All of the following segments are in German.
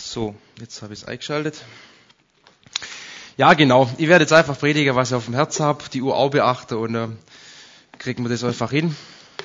So, jetzt habe ich es eingeschaltet. Ja, genau. Ich werde jetzt einfach predigen, was ich auf dem Herz habe, die Uhr auch beachten und kriegen wir das einfach hin.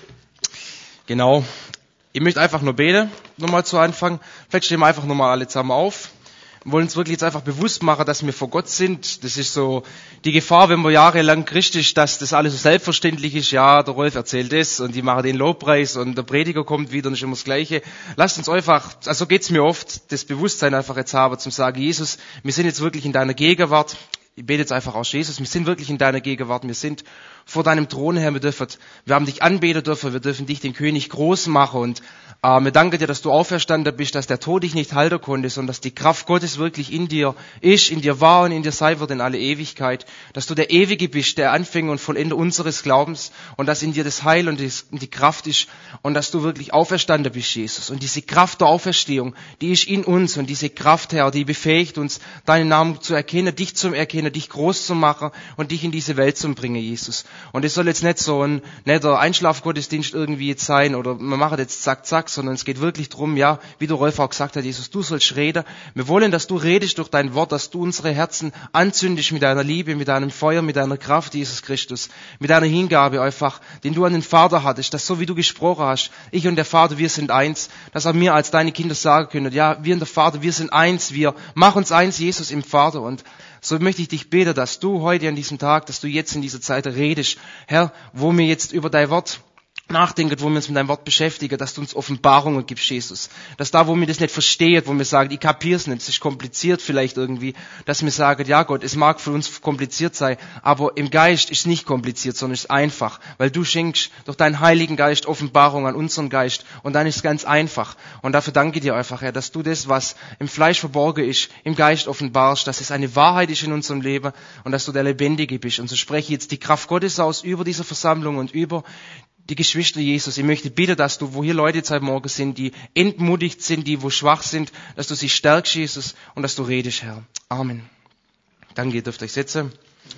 Genau. Ich möchte einfach nur beten, nochmal zu Anfang. Vielleicht stehen wir einfach nochmal alle zusammen auf. Wir wollen uns wirklich jetzt einfach bewusst machen, dass wir vor Gott sind. Das ist so die Gefahr, wenn man jahrelang Christ ist, dass das alles so selbstverständlich ist. Ja, der Rolf erzählt das und die machen den Lobpreis und der Prediger kommt wieder und ist immer das Gleiche. Lasst uns einfach, also geht's mir oft, das Bewusstsein einfach jetzt haben, zum sagen, Jesus, wir sind jetzt wirklich in deiner Gegenwart. Ich bete jetzt einfach aus, Jesus, wir sind wirklich in deiner Gegenwart, wir sind vor deinem Thron, Herr, wir haben dich anbeten dürfen, wir dürfen dich, den König, groß machen und wir danken dir, dass du auferstanden bist, dass der Tod dich nicht halten konnte, sondern dass die Kraft Gottes wirklich in dir ist, in dir war und in dir sein wird in alle Ewigkeit, dass du der Ewige bist, der Anfänger und Vollender unseres Glaubens und dass in dir das Heil und die Kraft ist und dass du wirklich auferstanden bist, Jesus. Und diese Kraft der Auferstehung, die ist in uns und diese Kraft, Herr, die befähigt uns, deinen Namen zu erkennen, dich zu erkennen, dich groß zu machen und dich in diese Welt zu bringen, Jesus. Und es soll jetzt nicht so ein netter Einschlafgottesdienst irgendwie jetzt sein oder wir machen jetzt zack, zack, sondern es geht wirklich drum, ja, wie der Rolf auch gesagt hat, Jesus, du sollst reden. Wir wollen, dass du redest durch dein Wort, dass du unsere Herzen anzündest mit deiner Liebe, mit deinem Feuer, mit deiner Kraft, Jesus Christus, mit deiner Hingabe einfach, den du an den Vater hattest, dass so wie du gesprochen hast, ich und der Vater, wir sind eins, dass auch wir als deine Kinder sagen können, ja, wir und der Vater, wir sind eins, wir machen uns eins, Jesus im Vater. Und so möchte ich dich beten, dass du heute an diesem Tag, dass du jetzt in dieser Zeit redest, Herr, wo wir jetzt über dein Wort nachdenken, wo wir uns mit deinem Wort beschäftigen, dass du uns Offenbarungen gibst, Jesus. Dass da, wo wir das nicht verstehen, wo wir sagen, ich kapier's nicht, es ist kompliziert vielleicht irgendwie, dass wir sagen, ja Gott, es mag für uns kompliziert sein, aber im Geist ist es nicht kompliziert, sondern es ist einfach, weil du schenkst durch deinen Heiligen Geist Offenbarung an unseren Geist und dann ist es ganz einfach. Und dafür danke ich dir einfach, Herr, dass du das, was im Fleisch verborgen ist, im Geist offenbarst, dass es eine Wahrheit ist in unserem Leben und dass du der Lebendige bist. Und so spreche ich jetzt die Kraft Gottes aus über diese Versammlung und über die Geschwister Jesus. Ich möchte bitten, dass du, wo hier Leute jetzt heute Morgen sind, die entmutigt sind, die wo schwach sind, dass du sie stärkst, Jesus, und dass du redest, Herr. Amen. Danke, ihr dürft euch setzen.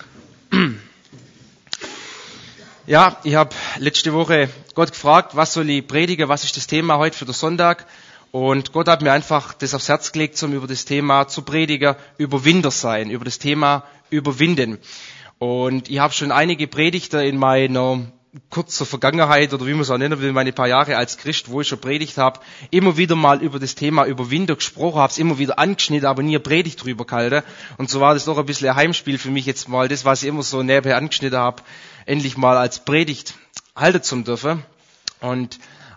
Ja, ich habe letzte Woche Gott gefragt, was soll ich predigen, was ist das Thema heute für den Sonntag? Und Gott hat mir einfach das aufs Herz gelegt, um über das Thema zu predigen, Überwinder sein, über das Thema Überwinden. Und ich habe schon einige Predigter in meiner kurzer Vergangenheit oder wie man es auch nennen will, meine paar Jahre als Christ, wo ich schon predigt habe, immer wieder mal über das Thema Überwinder gesprochen, habe es immer wieder angeschnitten, aber nie eine Predigt drüber gehalten. Und so war das doch ein bisschen ein Heimspiel für mich jetzt mal, das, was ich immer so nebenher angeschnitten habe, endlich mal als Predigt halten zu dürfen. Und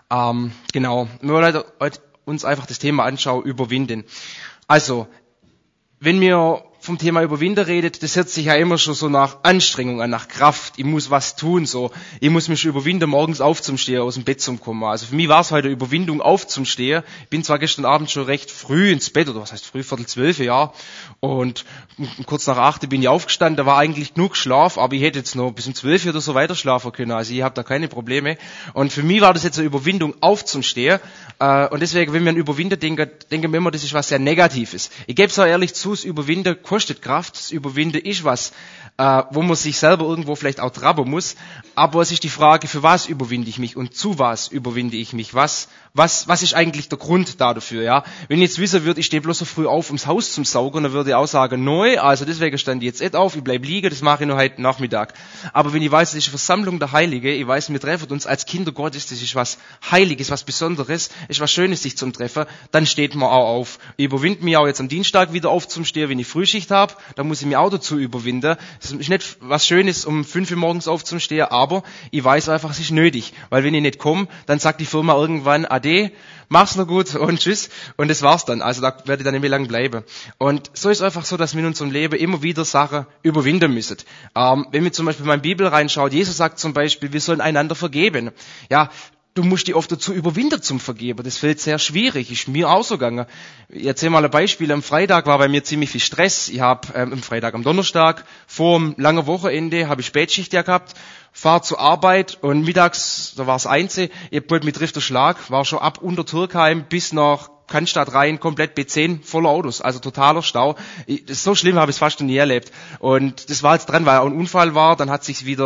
genau, wir wollen heute uns einfach das Thema anschauen, Überwinden. Also, wenn wir vom Thema Überwinder redet, das hört sich ja immer schon so nach Anstrengung an, nach Kraft. Ich muss was tun, so. Ich muss mich überwinden, morgens aufzustehen, aus dem Bett zu kommen. Also für mich war es heute Überwindung, aufzustehen. Ich bin zwar gestern Abend schon recht früh ins Bett, oder was heißt früh, 11:45, ja. Und kurz nach 8 bin ich aufgestanden, da war eigentlich genug Schlaf, aber ich hätte jetzt noch bis um 12 oder so weiter schlafen können. Also ich habe da keine Probleme. Und für mich war das jetzt eine Überwindung, aufzustehen. Und deswegen, wenn wir an Überwinder denken wir immer, das ist was sehr Negatives. Ich gebe es auch ehrlich zu, das Überwinder kostet Kraft, das Überwinden ist was, wo man sich selber irgendwo vielleicht auch traben muss, aber es ist die Frage, für was überwinde ich mich und zu was überwinde ich mich, was ist eigentlich der Grund dafür, ja? Wenn ich jetzt wissen würde, ich stehe bloß so früh auf, ums Haus zum Saugen, dann würde ich auch sagen, neu, also deswegen stand ich jetzt nicht auf, ich bleib liegen, das mache ich nur heute Nachmittag. Aber wenn ich weiß, das ist eine Versammlung der Heilige, ich weiß, wir treffen uns als Kinder Gottes, das ist was Heiliges, was Besonderes, ist was Schönes, sich zum Treffen, dann steht man auch auf. Ich überwinde mich auch jetzt am Dienstag wieder aufzustehen, wenn ich Frühschicht habe, da muss ich mich auch dazu überwinden. Es ist nicht was Schönes, um 5 Uhr morgens aufzustehen, aber ich weiß einfach, es ist nötig, weil wenn ich nicht komme, dann sagt die Firma irgendwann, Ade, mach's noch gut und tschüss und das war's dann. Also da werde ich dann nicht mehr lang bleiben. Und so ist es einfach so, dass wir in unserem Leben immer wieder Sachen überwinden müssen. Wenn wir zum Beispiel mal in die Bibel reinschauen, Jesus sagt zum Beispiel, wir sollen einander vergeben. Ja, du musst dich oft dazu überwinden zum Vergeben. Das fällt sehr schwierig. Ist mir auch so gegangen. Ich erzähle mal ein Beispiel. Am Freitag war bei mir ziemlich viel Stress. Ich habe am Donnerstag vor einem langen Wochenende habe ich Spätschicht ja gehabt, fahre zur Arbeit und mittags, da war es 1, ich wollte mit trifft der Schlag, war schon ab unter Türkheim bis nach Cannstatt rein, komplett B10, voller Autos, also totaler Stau. So schlimm habe ich es fast noch nie erlebt. Und das war jetzt dran, weil auch ein Unfall war, dann hat sich's wieder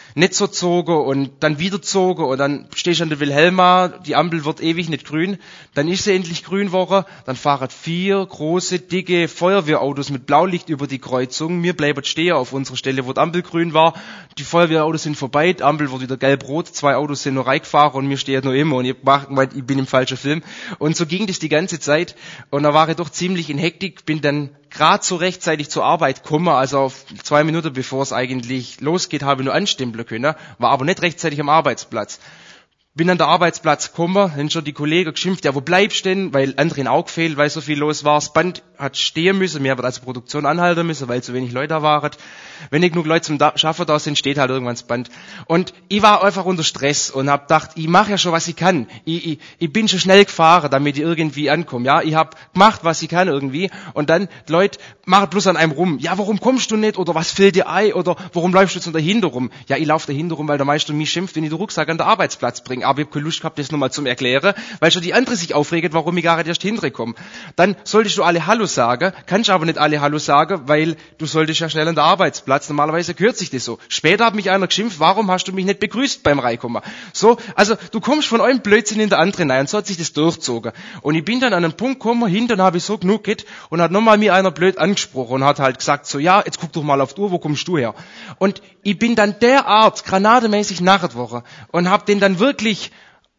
nicht so zogen und dann wieder zogen und dann stehst du an der Wilhelma, die Ampel wird ewig nicht grün, dann ist sie endlich grün geworden, dann fahren 4 große, dicke Feuerwehrautos mit Blaulicht über die Kreuzung, wir bleiben stehen auf unserer Stelle, wo die Ampel grün war, die Feuerwehrautos sind vorbei, die Ampel wird wieder gelb-rot, 2 Autos sind nur reingefahren und wir stehen noch immer und ich bin im falschen Film und so ging das die ganze Zeit und da war ich doch ziemlich in Hektik, bin dann gerade so rechtzeitig zur Arbeit gekommen, also 2 Minuten bevor es eigentlich losgeht, habe ich nur anstempeln können, war aber nicht rechtzeitig am Arbeitsplatz. Bin an der Arbeitsplatz gekommen, dann schon die Kollegen geschimpft, ja, wo bleibst du denn? Weil anderen auch gefehlt, weil so viel los war. Das Band hat stehen müssen, wir haben also Produktion anhalten müssen, weil zu wenig Leute da waren. Wenn nicht genug Leute zum Schaffen da sind, steht halt irgendwann das Band. Und ich war einfach unter Stress und hab gedacht, ich mache ja schon, was ich kann. Ich bin schon schnell gefahren, damit ich irgendwie ankomme. Ja, ich hab gemacht, was ich kann irgendwie. Und dann, die Leute machen bloß an einem rum. Ja, warum kommst du nicht? Oder was fällt dir ein? Oder warum läufst du jetzt dahinter rum? Ja, ich laufe dahinter rum, weil der Meister mich schimpft, wenn ich den Rucksack an den Arbeitsplatz bringe. Aber ich habe keine Lust gehabt, das nochmal zum Erklären, weil schon die andere sich aufregt, warum ich gar nicht erst hinterkomme. Dann solltest du alle Hallo sagen, kannst aber nicht alle Hallo sagen, weil du solltest ja schnell an den Arbeitsplatz. Normalerweise gehört sich das so. Später hat mich einer geschimpft, warum hast du mich nicht begrüßt beim Reinkommen? So, also du kommst von einem Blödsinn in der anderen rein. Und so hat sich das durchgezogen. Und ich bin dann an einen Punkt gekommen, hinten habe ich so genug geht und hat nochmal mir einer blöd angesprochen und hat halt gesagt so, ja, jetzt guck doch mal auf die Uhr, wo kommst du her? Und ich bin dann derart granatemäßig nachher worden und habe den dann wirklich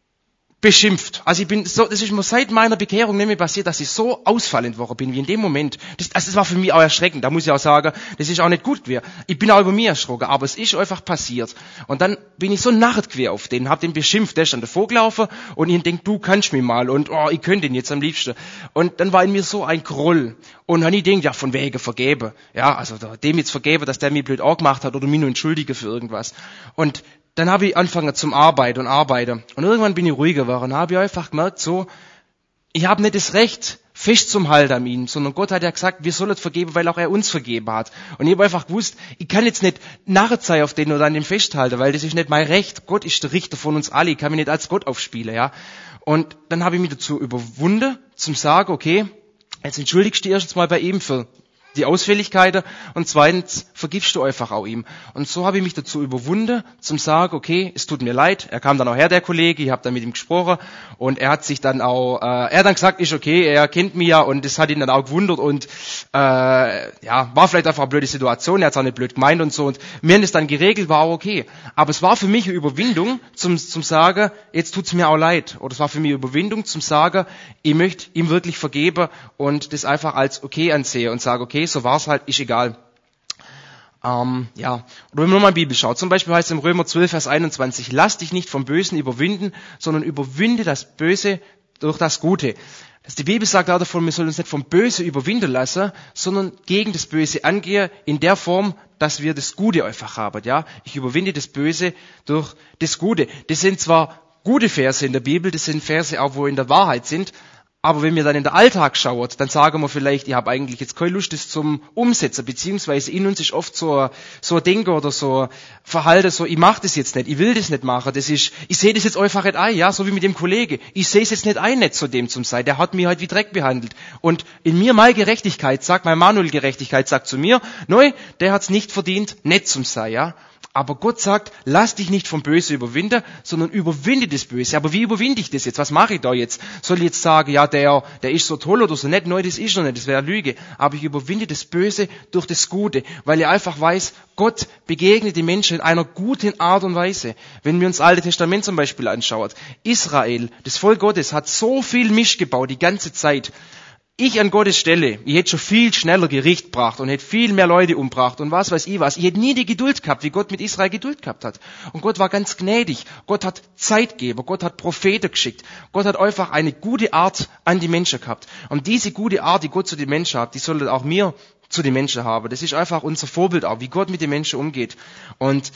beschimpft. Also ich bin so, das ist mir seit meiner Bekehrung nicht mehr passiert, dass ich so ausfallend geworden bin wie in dem Moment. Das war für mich auch erschreckend. Da muss ich auch sagen, das ist auch nicht gut gewesen. Ich bin auch über mich erschrocken, aber es ist einfach passiert. Und dann bin ich so nachher gewesen auf den, hab den beschimpft, der ist dann davor gelaufen und ich denk, du kannst mich mal und oh, ich könnte den jetzt am liebsten. Und dann war in mir so ein Groll. Und dann ich denkt, ja, von wegen vergeben. Ja, also dem jetzt vergeben, dass der mich blöd auch gemacht hat oder mich nur entschuldige für irgendwas. Und dann habe ich angefangen zum Arbeiten. Und irgendwann bin ich ruhiger geworden. Habe ich einfach gemerkt, so, ich habe nicht das Recht, fest zum Halt an ihm, sondern Gott hat ja gesagt, wir sollen vergeben, weil auch er uns vergeben hat. Und ich habe einfach gewusst, ich kann jetzt nicht Narrezei auf den oder an dem festhalten, weil das ist nicht mein Recht. Gott ist der Richter von uns alle. Ich kann mich nicht als Gott aufspielen, ja. Und dann habe ich mich dazu überwunden, zum sagen, okay, jetzt entschuldigst du dich erstens mal bei ihm für die Ausfälligkeiten und zweitens vergibst du einfach auch ihm. Und so habe ich mich dazu überwunden, zum sagen, okay, es tut mir leid. Er kam dann auch her, der Kollege, ich habe dann mit ihm gesprochen und er hat sich dann auch, er hat dann gesagt, ist okay, er kennt mich ja und das hat ihn dann auch gewundert und ja, war vielleicht einfach eine blöde Situation, er hat es auch nicht blöd gemeint und so und wir haben es dann geregelt, war auch okay. Aber es war für mich eine Überwindung, zum sagen, jetzt tut's mir auch leid. Oder es war für mich eine Überwindung, zum sagen, ich möchte ihm wirklich vergeben und das einfach als okay ansehe und sage, okay, so war's halt, ist egal. Ja. Oder wenn man nochmal in die Bibel schaut, zum Beispiel heißt es im Römer 12, Vers 21, lass dich nicht vom Bösen überwinden, sondern überwinde das Böse durch das Gute. Die Bibel sagt auch davon, wir sollen uns nicht vom Böse überwinden lassen, sondern gegen das Böse angehen, in der Form, dass wir das Gute einfach haben, ja. Ich überwinde das Böse durch das Gute. Das sind zwar gute Verse in der Bibel, das sind Verse auch, wo in der Wahrheit sind, aber wenn wir dann in den Alltag schauen, dann sagen wir vielleicht, ich habe eigentlich jetzt keine Lust, das zum Umsetzen, beziehungsweise in uns ist oft so ein Denken oder so ein Verhalten, so, ich mache das jetzt nicht, ich will das nicht machen, das ist, ich sehe das jetzt einfach nicht ein, ja, so wie mit dem Kollege, ich sehe es jetzt nicht ein, nicht zu dem zum sein, der hat mich halt wie Dreck behandelt. Und in mir meine Gerechtigkeit sagt, meine Manuel Gerechtigkeit sagt zu mir, neu, der hat's nicht verdient, nicht zum sein, ja. Aber Gott sagt, lass dich nicht vom Böse überwinden, sondern überwinde das Böse. Aber wie überwinde ich das jetzt? Was mache ich da jetzt? Soll ich jetzt sagen, ja, der ist so toll oder so nett? Nein, das ist noch nicht, das wäre Lüge. Aber ich überwinde das Böse durch das Gute, weil ich einfach weiß, Gott begegnet die Menschen in einer guten Art und Weise. Wenn wir uns das Alte Testament zum Beispiel anschauen, Israel, das Volk Gottes, hat so viel Misch gebaut die ganze Zeit. Ich an Gottes Stelle, ich hätte schon viel schneller Gericht gebracht und hätte viel mehr Leute umgebracht und was weiß ich was. Ich hätte nie die Geduld gehabt, wie Gott mit Israel Geduld gehabt hat. Und Gott war ganz gnädig. Gott hat Zeitgeber, Gott hat Propheten geschickt. Gott hat einfach eine gute Art an die Menschen gehabt. Und diese gute Art, die Gott zu den Menschen hat, die sollte auch mir zu den Menschen haben. Das ist einfach unser Vorbild auch, wie Gott mit den Menschen umgeht. Und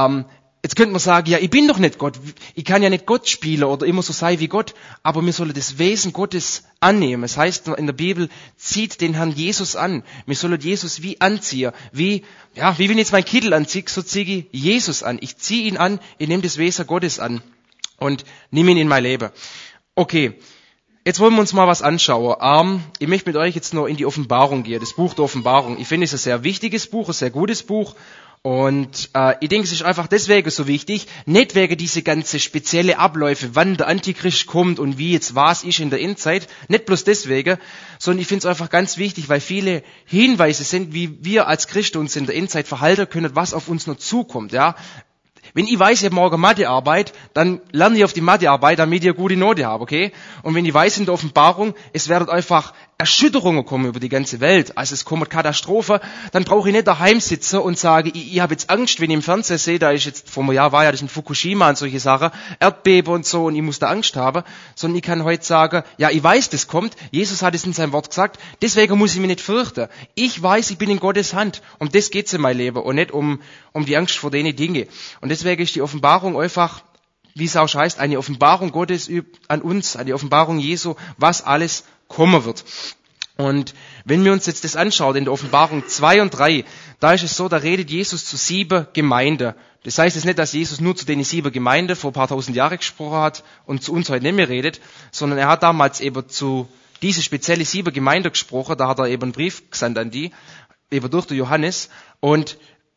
jetzt könnte man sagen, ja, ich bin doch nicht Gott. Ich kann ja nicht Gott spielen oder immer so sein wie Gott. Aber wir sollen das Wesen Gottes annehmen. Es heißt in der Bibel, zieht den Herrn Jesus an. Wir sollen Jesus wie anziehen. Wie wenn ich jetzt meinen Kittel anziehe, so ziehe ich Jesus an. Ich ziehe ihn an, ich nehme das Wesen Gottes an und nehme ihn in mein Leben. Okay. Jetzt wollen wir uns mal was anschauen. Ich möchte mit euch jetzt noch in die Offenbarung gehen, das Buch der Offenbarung. Ich finde es ein sehr wichtiges Buch, ein sehr gutes Buch. Und ich denke, es ist einfach deswegen so wichtig, nicht wegen diese ganze spezielle Abläufe, wann der Antichrist kommt und wie jetzt was ist in der Endzeit, nicht bloß deswegen, sondern ich finde es einfach ganz wichtig, weil viele Hinweise sind, wie wir als Christen uns in der Endzeit verhalten können, was auf uns noch zukommt. Ja. Wenn ich weiß, ich habe morgen Mathearbeit, dann lerne ich auf die Mathearbeit, damit ich eine gute Note habe, okay? Und wenn ich weiß in der Offenbarung, es werden einfach Erschütterungen kommen über die ganze Welt, also es kommt Katastrophe, dann brauche ich nicht daheim sitzen und sage, ich habe jetzt Angst, wenn ich im Fernsehen sehe, da ist jetzt, vor einem Jahr war ja das in Fukushima und solche Sachen, Erdbeben und so, und ich muss da Angst haben, sondern ich kann heute sagen, ja, ich weiß, das kommt, Jesus hat es in seinem Wort gesagt, deswegen muss ich mich nicht fürchten. Ich weiß, ich bin in Gottes Hand, um das geht's in meinem Leben und nicht um die Angst vor denen Dinge. Und deswegen ist die Offenbarung einfach, wie es auch heißt, eine Offenbarung Gottes an uns, eine Offenbarung Jesu, was alles kommen wird. Und wenn wir uns jetzt das anschauen, in der Offenbarung 2 und 3, da ist es so, da redet Jesus zu 7 Gemeinden. Das heißt jetzt nicht, dass Jesus nur zu den 7 Gemeinden vor ein paar tausend Jahren gesprochen hat und zu uns heute nicht mehr redet, sondern er hat damals eben zu diese spezielle 7 Gemeinden gesprochen, da hat er eben einen Brief gesandt an die, eben durch den Johannes, und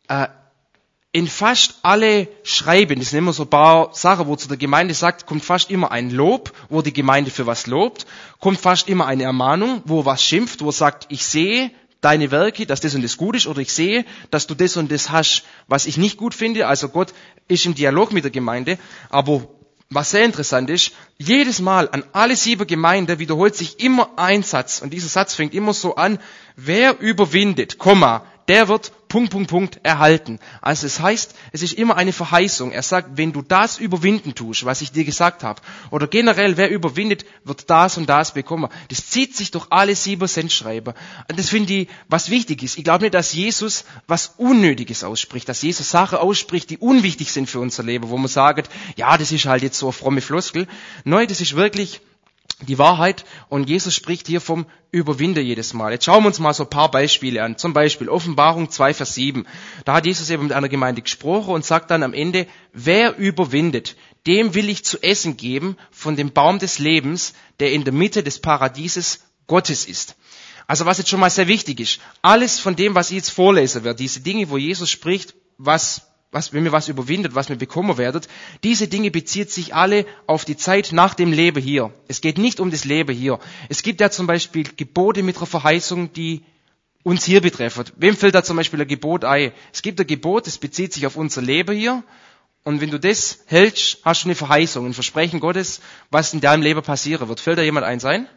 in fast alle Schreiben, das sind immer so ein paar Sachen, wo zu der Gemeinde sagt, kommt fast immer ein Lob, wo die Gemeinde für was lobt, kommt fast immer eine Ermahnung, wo was schimpft, wo sagt, ich sehe deine Werke, dass das und das gut ist, oder ich sehe, dass du das und das hast, was ich nicht gut finde. Also Gott ist im Dialog mit der Gemeinde, aber was sehr interessant ist, jedes Mal an alle 7 Gemeinden wiederholt sich immer ein Satz, und dieser Satz fängt immer so an, wer überwindet, der wird ... erhalten. Also es heißt, es ist immer eine Verheißung. Er sagt, wenn du das überwinden tust, was ich dir gesagt habe, oder generell, wer überwindet, wird das und das bekommen. Das zieht sich durch alle 7 Sendschreiber. Und das finde ich, was wichtig ist. Ich glaube nicht, dass Jesus was Unnötiges ausspricht, dass Jesus Sachen ausspricht, die unwichtig sind für unser Leben, wo man sagt, ja, das ist halt jetzt so eine fromme Floskel. Nein, das ist wirklich die Wahrheit, und Jesus spricht hier vom Überwinder jedes Mal. Jetzt schauen wir uns mal so ein paar Beispiele an. Zum Beispiel Offenbarung 2, Vers 7. Da hat Jesus eben mit einer Gemeinde gesprochen und sagt dann am Ende, wer überwindet, dem will ich zu essen geben von dem Baum des Lebens, der in der Mitte des Paradieses Gottes ist. Also was jetzt schon mal sehr wichtig ist, alles von dem, was ich jetzt vorlesen werde, diese Dinge, wo Jesus spricht, wenn wir was überwindet, was wir bekommen werdet, diese Dinge bezieht sich alle auf die Zeit nach dem Leben hier. Es geht nicht um das Leben hier. Es gibt ja zum Beispiel Gebote mit einer Verheißung, die uns hier betreffen. Wem fällt da zum Beispiel ein Gebot ein? Es gibt ein Gebot, das bezieht sich auf unser Leben hier. Und wenn du das hältst, hast du eine Verheißung, ein Versprechen Gottes, was in deinem Leben passieren wird. Fällt da jemand eins ein?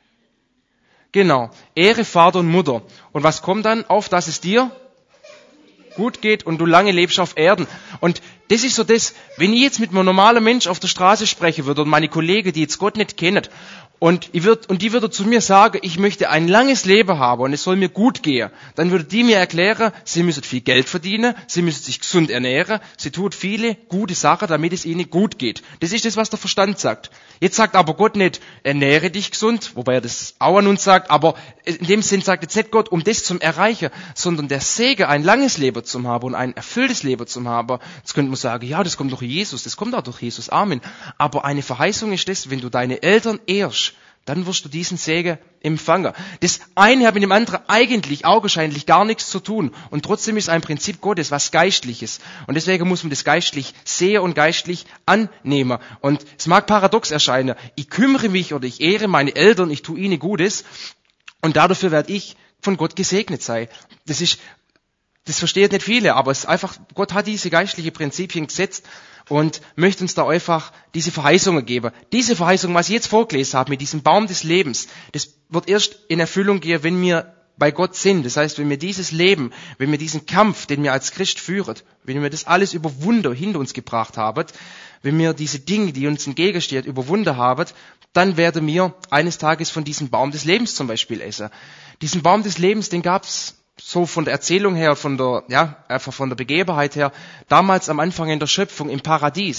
Genau. Ehre Vater und Mutter. Und was kommt dann auf, dass es dir gut geht und du lange lebst auf Erden. Und das ist so das, wenn ich jetzt mit einem normalen Mensch auf der Straße sprechen würde und meine Kollegen, die jetzt Gott nicht kennen, und die würde zu mir sagen, ich möchte ein langes Leben haben und es soll mir gut gehen, dann würde die mir erklären, sie müssen viel Geld verdienen, sie müssen sich gesund ernähren, sie tut viele gute Sachen, damit es ihnen gut geht. Das ist das, was der Verstand sagt. Jetzt sagt aber Gott nicht, ernähre dich gesund, wobei er das auch an uns sagt, aber in dem Sinn sagt jetzt nicht Gott, um das zu erreichen, sondern der Segen, ein langes Leben zu haben und ein erfülltes Leben zu haben. Jetzt könnte man sagen, ja, das kommt durch Jesus, das kommt auch durch Jesus, Amen. Aber eine Verheißung ist das, wenn du deine Eltern ehrst, dann wirst du diesen Segen empfangen. Das eine hat mit dem anderen eigentlich augenscheinlich gar nichts zu tun. Und trotzdem ist ein Prinzip Gottes was Geistliches. Und deswegen muss man das geistlich sehen und geistlich annehmen. Und es mag paradox erscheinen. Ich kümmere mich oder ich ehre meine Eltern, ich tue ihnen Gutes. Und dafür werde ich von Gott gesegnet sein. Das verstehen nicht viele, aber es ist einfach, Gott hat diese geistlichen Prinzipien gesetzt und möchte uns da einfach diese Verheißungen geben. Diese Verheißung, was ich jetzt vorgelesen habe, mit diesem Baum des Lebens, das wird erst in Erfüllung gehen, wenn wir bei Gott sind. Das heißt, wenn wir dieses Leben, wenn wir diesen Kampf, den wir als Christ führen, wenn wir das alles überwunden hinter uns gebracht haben, wenn wir diese Dinge, die uns entgegenstehen, überwunden haben, dann werden wir eines Tages von diesem Baum des Lebens zum Beispiel essen. Diesen Baum des Lebens, den gab's so von der Erzählung her, einfach von der Begebenheit her, damals am Anfang in der Schöpfung im Paradies.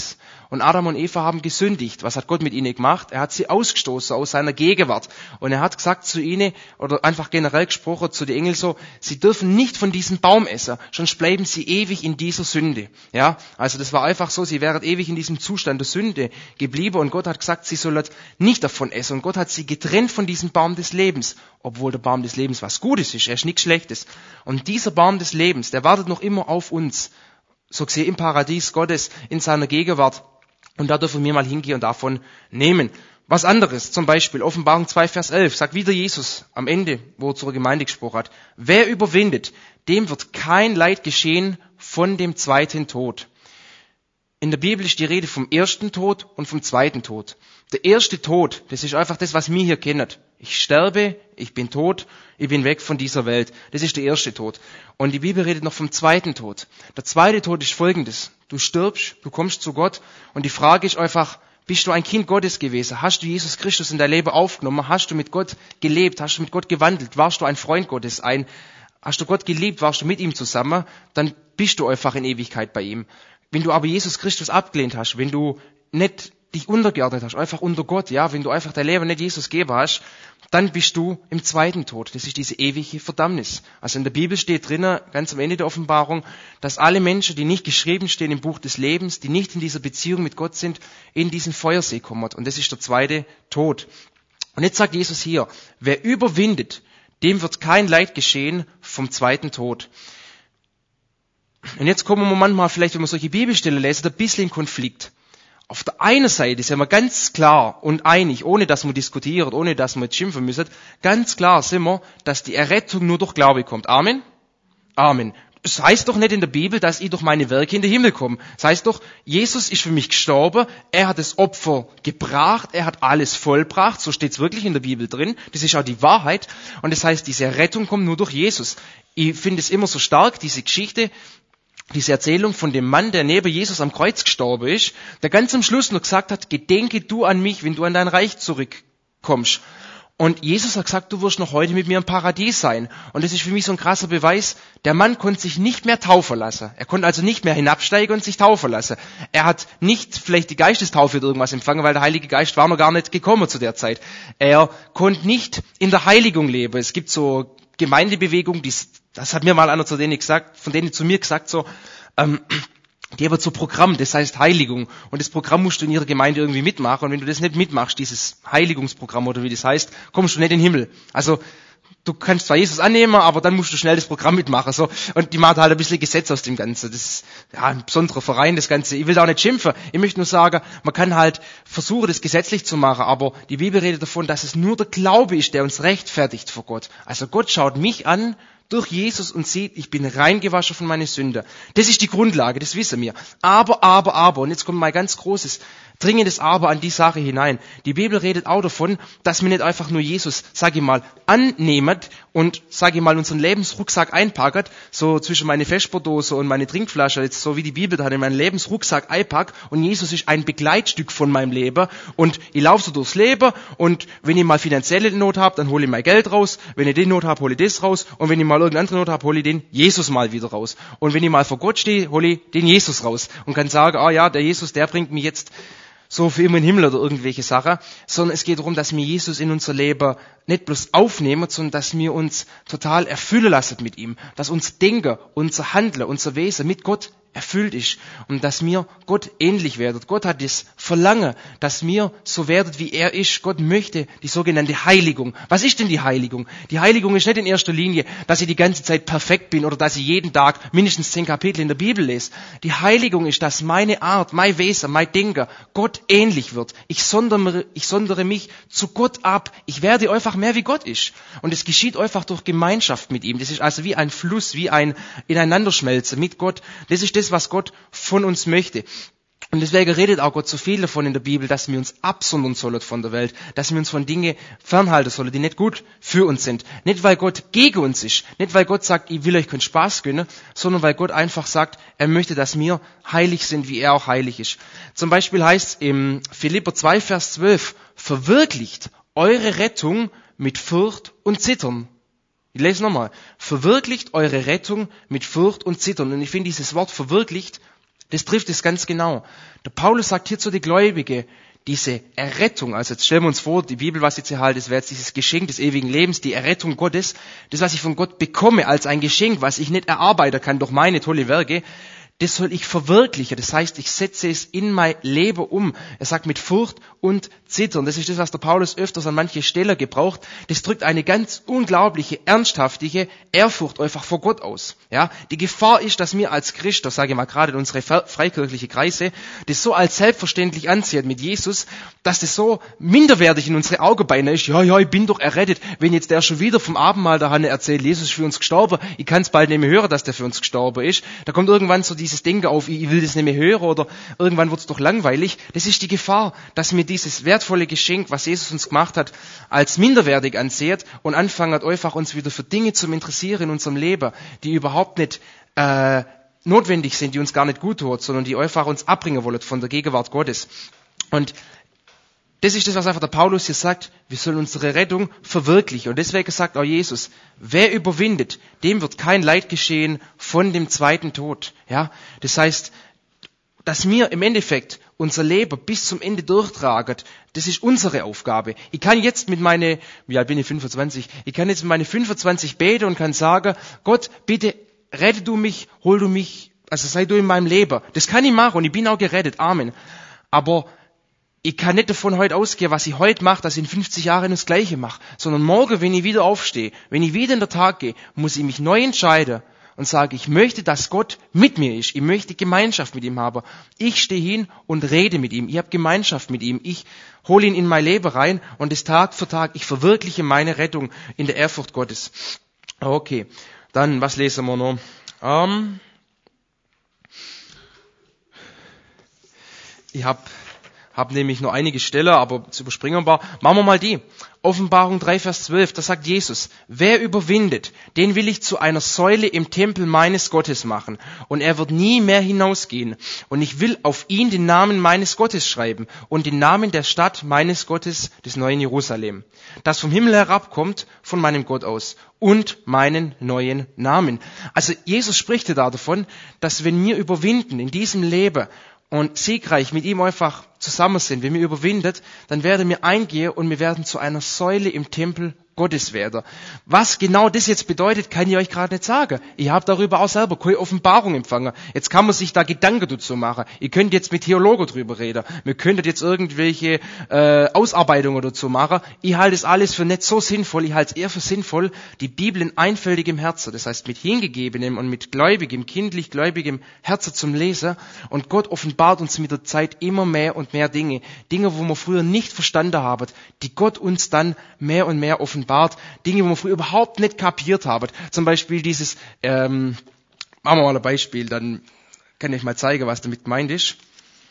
Und Adam und Eva haben gesündigt. Was hat Gott mit ihnen gemacht? Er hat sie ausgestoßen aus seiner Gegenwart. Und er hat gesagt zu ihnen, oder einfach generell gesprochen zu den Engeln so, sie dürfen nicht von diesem Baum essen, sonst bleiben sie ewig in dieser Sünde. Ja, also das war einfach so, sie wären ewig in diesem Zustand der Sünde geblieben. Und Gott hat gesagt, sie sollen nicht davon essen. Und Gott hat sie getrennt von diesem Baum des Lebens. Obwohl der Baum des Lebens was Gutes ist, er ist nichts Schlechtes. Und dieser Baum des Lebens, der wartet noch immer auf uns. So gesehen im Paradies Gottes, in seiner Gegenwart. Und da dürfen wir mal hingehen und davon nehmen. Was anderes, zum Beispiel Offenbarung 2, Vers 11, sagt wieder Jesus am Ende, wo er zur Gemeinde gesprochen hat. Wer überwindet, dem wird kein Leid geschehen von dem zweiten Tod. In der Bibel ist die Rede vom ersten Tod und vom zweiten Tod. Der erste Tod, das ist einfach das, was wir hier kennen. Ich sterbe, ich bin tot, ich bin weg von dieser Welt. Das ist der erste Tod. Und die Bibel redet noch vom zweiten Tod. Der zweite Tod ist folgendes. Du stirbst, du kommst zu Gott und die Frage ist einfach, bist du ein Kind Gottes gewesen? Hast du Jesus Christus in dein Leben aufgenommen? Hast du mit Gott gelebt? Hast du mit Gott gewandelt? Warst du ein Freund Gottes? Hast du Gott geliebt? Warst du mit ihm zusammen? Dann bist du einfach in Ewigkeit bei ihm. Wenn du aber Jesus Christus abgelehnt hast, wenn du nicht dich untergeordnet hast, einfach unter Gott, ja, wenn du einfach dein Leben nicht Jesus gegeben hast, dann bist du im zweiten Tod. Das ist diese ewige Verdammnis. Also in der Bibel steht drinnen, ganz am Ende der Offenbarung, dass alle Menschen, die nicht geschrieben stehen im Buch des Lebens, die nicht in dieser Beziehung mit Gott sind, in diesen Feuersee kommen. Und das ist der zweite Tod. Und jetzt sagt Jesus hier, wer überwindet, dem wird kein Leid geschehen vom zweiten Tod. Und jetzt kommen wir manchmal, vielleicht wenn wir solche Bibelstellen lesen, ein bisschen in Konflikt. Auf der einen Seite sind wir ganz klar und einig, ohne dass wir diskutieren, ohne dass wir jetzt schimpfen müssen, ganz klar sind wir, dass die Errettung nur durch Glaube kommt. Amen? Amen. Es heißt doch nicht in der Bibel, dass ich durch meine Werke in den Himmel komme. Es heißt doch, Jesus ist für mich gestorben, er hat das Opfer gebracht, er hat alles vollbracht, so steht es wirklich in der Bibel drin, das ist auch die Wahrheit. Und das heißt, diese Errettung kommt nur durch Jesus. Ich finde es immer so stark, diese Geschichte, diese Erzählung von dem Mann, der neben Jesus am Kreuz gestorben ist, der ganz am Schluss noch gesagt hat, gedenke du an mich, wenn du an dein Reich zurückkommst. Und Jesus hat gesagt, du wirst noch heute mit mir im Paradies sein. Und das ist für mich so ein krasser Beweis, der Mann konnte sich nicht mehr taufen lassen. Er konnte also nicht mehr hinabsteigen und sich taufen lassen. Er hat nicht vielleicht die Geistestaufe oder irgendwas empfangen, weil der Heilige Geist war noch gar nicht gekommen zu der Zeit. Er konnte nicht in der Heiligung leben. Es gibt so Gemeindebewegung, das hat mir mal einer von denen zu mir gesagt, so, die haben so Programm, das heißt Heiligung. Und das Programm musst du in ihrer Gemeinde irgendwie mitmachen. Und wenn du das nicht mitmachst, dieses Heiligungsprogramm oder wie das heißt, kommst du nicht in den Himmel. Also, du kannst zwar Jesus annehmen, aber dann musst du schnell das Programm mitmachen, so. Und die machen halt ein bisschen Gesetz aus dem Ganzen. Das ist, ja, ein besonderer Verein, das Ganze. Ich will da auch nicht schimpfen. Ich möchte nur sagen, man kann halt versuchen, das gesetzlich zu machen, aber die Bibel redet davon, dass es nur der Glaube ist, der uns rechtfertigt vor Gott. Also Gott schaut mich an, durch Jesus und sieht, ich bin reingewaschen von meinen Sünden. Das ist die Grundlage, das wissen wir. Aber, und jetzt kommt mal ganz großes, dringendes Aber an die Sache hinein. Die Bibel redet auch davon, dass wir nicht einfach nur Jesus, sage ich mal, annehmen und, sage ich mal, unseren Lebensrucksack einpacken, so zwischen meine Vesperdose und meine Trinkflasche, jetzt so wie die Bibel da in meinen Lebensrucksack einpackt und Jesus ist ein Begleitstück von meinem Leben und ich laufe so durchs Leben und wenn ich mal finanzielle Not habe, dann hole ich mein Geld raus, wenn ich die Not habe, hole ich das raus und wenn ich mal irgendeine andere Not habe, hole ich den Jesus mal wieder raus. Und wenn ich mal vor Gott stehe, hole ich den Jesus raus und kann sagen, ja, der Jesus, der bringt mich jetzt so für immer in den Himmel oder irgendwelche Sachen, sondern es geht darum, dass wir Jesus in unser Leben nicht bloß aufnehmen, sondern dass wir uns total erfüllen lassen mit ihm, dass unser Denken, unser Handeln, unser Wesen mit Gott erfüllt ist und dass wir Gott ähnlich werden. Gott hat das Verlangen, dass wir so werden, wie er ist. Gott möchte die sogenannte Heiligung. Was ist denn die Heiligung? Die Heiligung ist nicht in erster Linie, dass ich die ganze Zeit perfekt bin oder dass ich jeden Tag mindestens 10 Kapitel in der Bibel lese. Die Heiligung ist, dass meine Art, mein Wesen, mein Denken Gott ähnlich wird. Ich sondere mich zu Gott ab. Ich werde einfach mehr wie Gott ist. Und es geschieht einfach durch Gemeinschaft mit ihm. Das ist also wie ein Fluss, wie ein Ineinanderschmelzen mit Gott. Das ist das, was Gott von uns möchte. Und deswegen redet auch Gott so viel davon in der Bibel, dass wir uns absondern sollen von der Welt, dass wir uns von Dingen fernhalten sollen, die nicht gut für uns sind. Nicht, weil Gott gegen uns ist, nicht, weil Gott sagt, ich will euch keinen Spaß gönnen, sondern weil Gott einfach sagt, er möchte, dass wir heilig sind, wie er auch heilig ist. Zum Beispiel heißt es im Philipper 2, Vers 12, verwirklicht eure Rettung mit Furcht und Zittern. Ich lese nochmal. Verwirklicht eure Rettung mit Furcht und Zittern. Und ich finde dieses Wort verwirklicht Das trifft es ganz genau. Der Paulus sagt hier zu den Gläubigen, diese Errettung, also jetzt stellen wir uns vor, die Bibel, was jetzt hier halt, das wäre jetzt dieses Geschenk des ewigen Lebens, die Errettung Gottes, das, was ich von Gott bekomme als ein Geschenk, was ich nicht erarbeiten kann durch meine tolle Werke, das soll ich verwirklichen. Das heißt, ich setze es in mein Leben um. Er sagt mit Furcht und Zittern. Das ist das, was der Paulus öfters an manche Stellen gebraucht. Das drückt eine ganz unglaubliche, ernsthaftige Ehrfurcht einfach vor Gott aus. Ja, die Gefahr ist, dass wir als Christen, das sage ich mal gerade in unsere freikirchliche Kreise, das so als selbstverständlich ansehen mit Jesus, dass das so minderwertig in unsere Augenbeine ist. Ja, ich bin doch errettet. Wenn jetzt der schon wieder vom Abendmahl der Hanne erzählt, Jesus ist für uns gestorben, ich kann es bald nicht mehr hören, dass der für uns gestorben ist. Da kommt irgendwann so dieses Denken auf, ich will das nicht mehr hören oder irgendwann wird es doch langweilig. Das ist die Gefahr, dass mir dieses wertvolle Geschenk, was Jesus uns gemacht hat, als minderwertig ansieht und anfangen einfach uns wieder für Dinge zu interessieren in unserem Leben, die überhaupt nicht notwendig sind, die uns gar nicht gut tun, sondern die einfach uns abbringen wollen von der Gegenwart Gottes. Und das ist das, was einfach der Paulus hier sagt, wir sollen unsere Rettung verwirklichen. Und deswegen sagt auch Jesus, wer überwindet, dem wird kein Leid geschehen von dem zweiten Tod. Ja, das heißt, dass wir im Endeffekt unser Leben bis zum Ende durchtragen, das ist unsere Aufgabe. Ich kann jetzt mit meine, wie alt bin ich, 25, ich kann jetzt mit meine 25 beten und kann sagen, Gott, bitte rette du mich, hol du mich, also sei du in meinem Leben. Das kann ich machen und ich bin auch gerettet, Amen. Aber ich kann nicht davon heute ausgehen, was ich heute mache, dass ich in 50 Jahren das Gleiche mache, sondern morgen, wenn ich wieder aufstehe, wenn ich wieder in den Tag gehe, muss ich mich neu entscheiden und sage, ich möchte, dass Gott mit mir ist. Ich möchte Gemeinschaft mit ihm haben. Ich stehe hin und rede mit ihm. Ich habe Gemeinschaft mit ihm. Ich hole ihn in mein Leben rein und das Tag für Tag, ich verwirkliche meine Rettung in der Ehrfurcht Gottes. Okay, dann, was lesen wir noch? Ich habe nämlich noch einige Stellen, aber zu überspringen war. Machen wir mal die. Offenbarung 3, Vers 12, da sagt Jesus, wer überwindet, den will ich zu einer Säule im Tempel meines Gottes machen. Und er wird nie mehr hinausgehen. Und ich will auf ihn den Namen meines Gottes schreiben und den Namen der Stadt meines Gottes, des neuen Jerusalem, das vom Himmel herabkommt, von meinem Gott aus, und meinen neuen Namen. Also Jesus spricht da davon, dass wenn wir überwinden in diesem Leben, und siegreich mit ihm einfach zusammen sind, wenn wir überwindet, dann werden wir eingehen und wir werden zu einer Säule im Tempel Gottes werden. Was genau das jetzt bedeutet, kann ich euch gerade nicht sagen. Ich habe darüber auch selber keine Offenbarung empfangen. Jetzt kann man sich da Gedanken dazu machen. Ihr könnt jetzt mit Theologen drüber reden. Wir könntet jetzt irgendwelche Ausarbeitungen dazu machen. Ich halte es alles für nicht so sinnvoll. Ich halte es eher für sinnvoll, die Bibel in einfältigem Herzen, das heißt mit hingegebenem und mit gläubigem, kindlich gläubigem Herzen zum Lesen. Und Gott offenbart uns mit der Zeit immer mehr und mehr Dinge. Dinge, wo wir früher nicht verstanden haben, die Gott uns dann mehr und mehr offenbart. Dinge, wo wir früher überhaupt nicht kapiert haben. Zum Beispiel dieses, machen wir mal ein Beispiel, dann kann ich mal zeigen, was damit gemeint ist.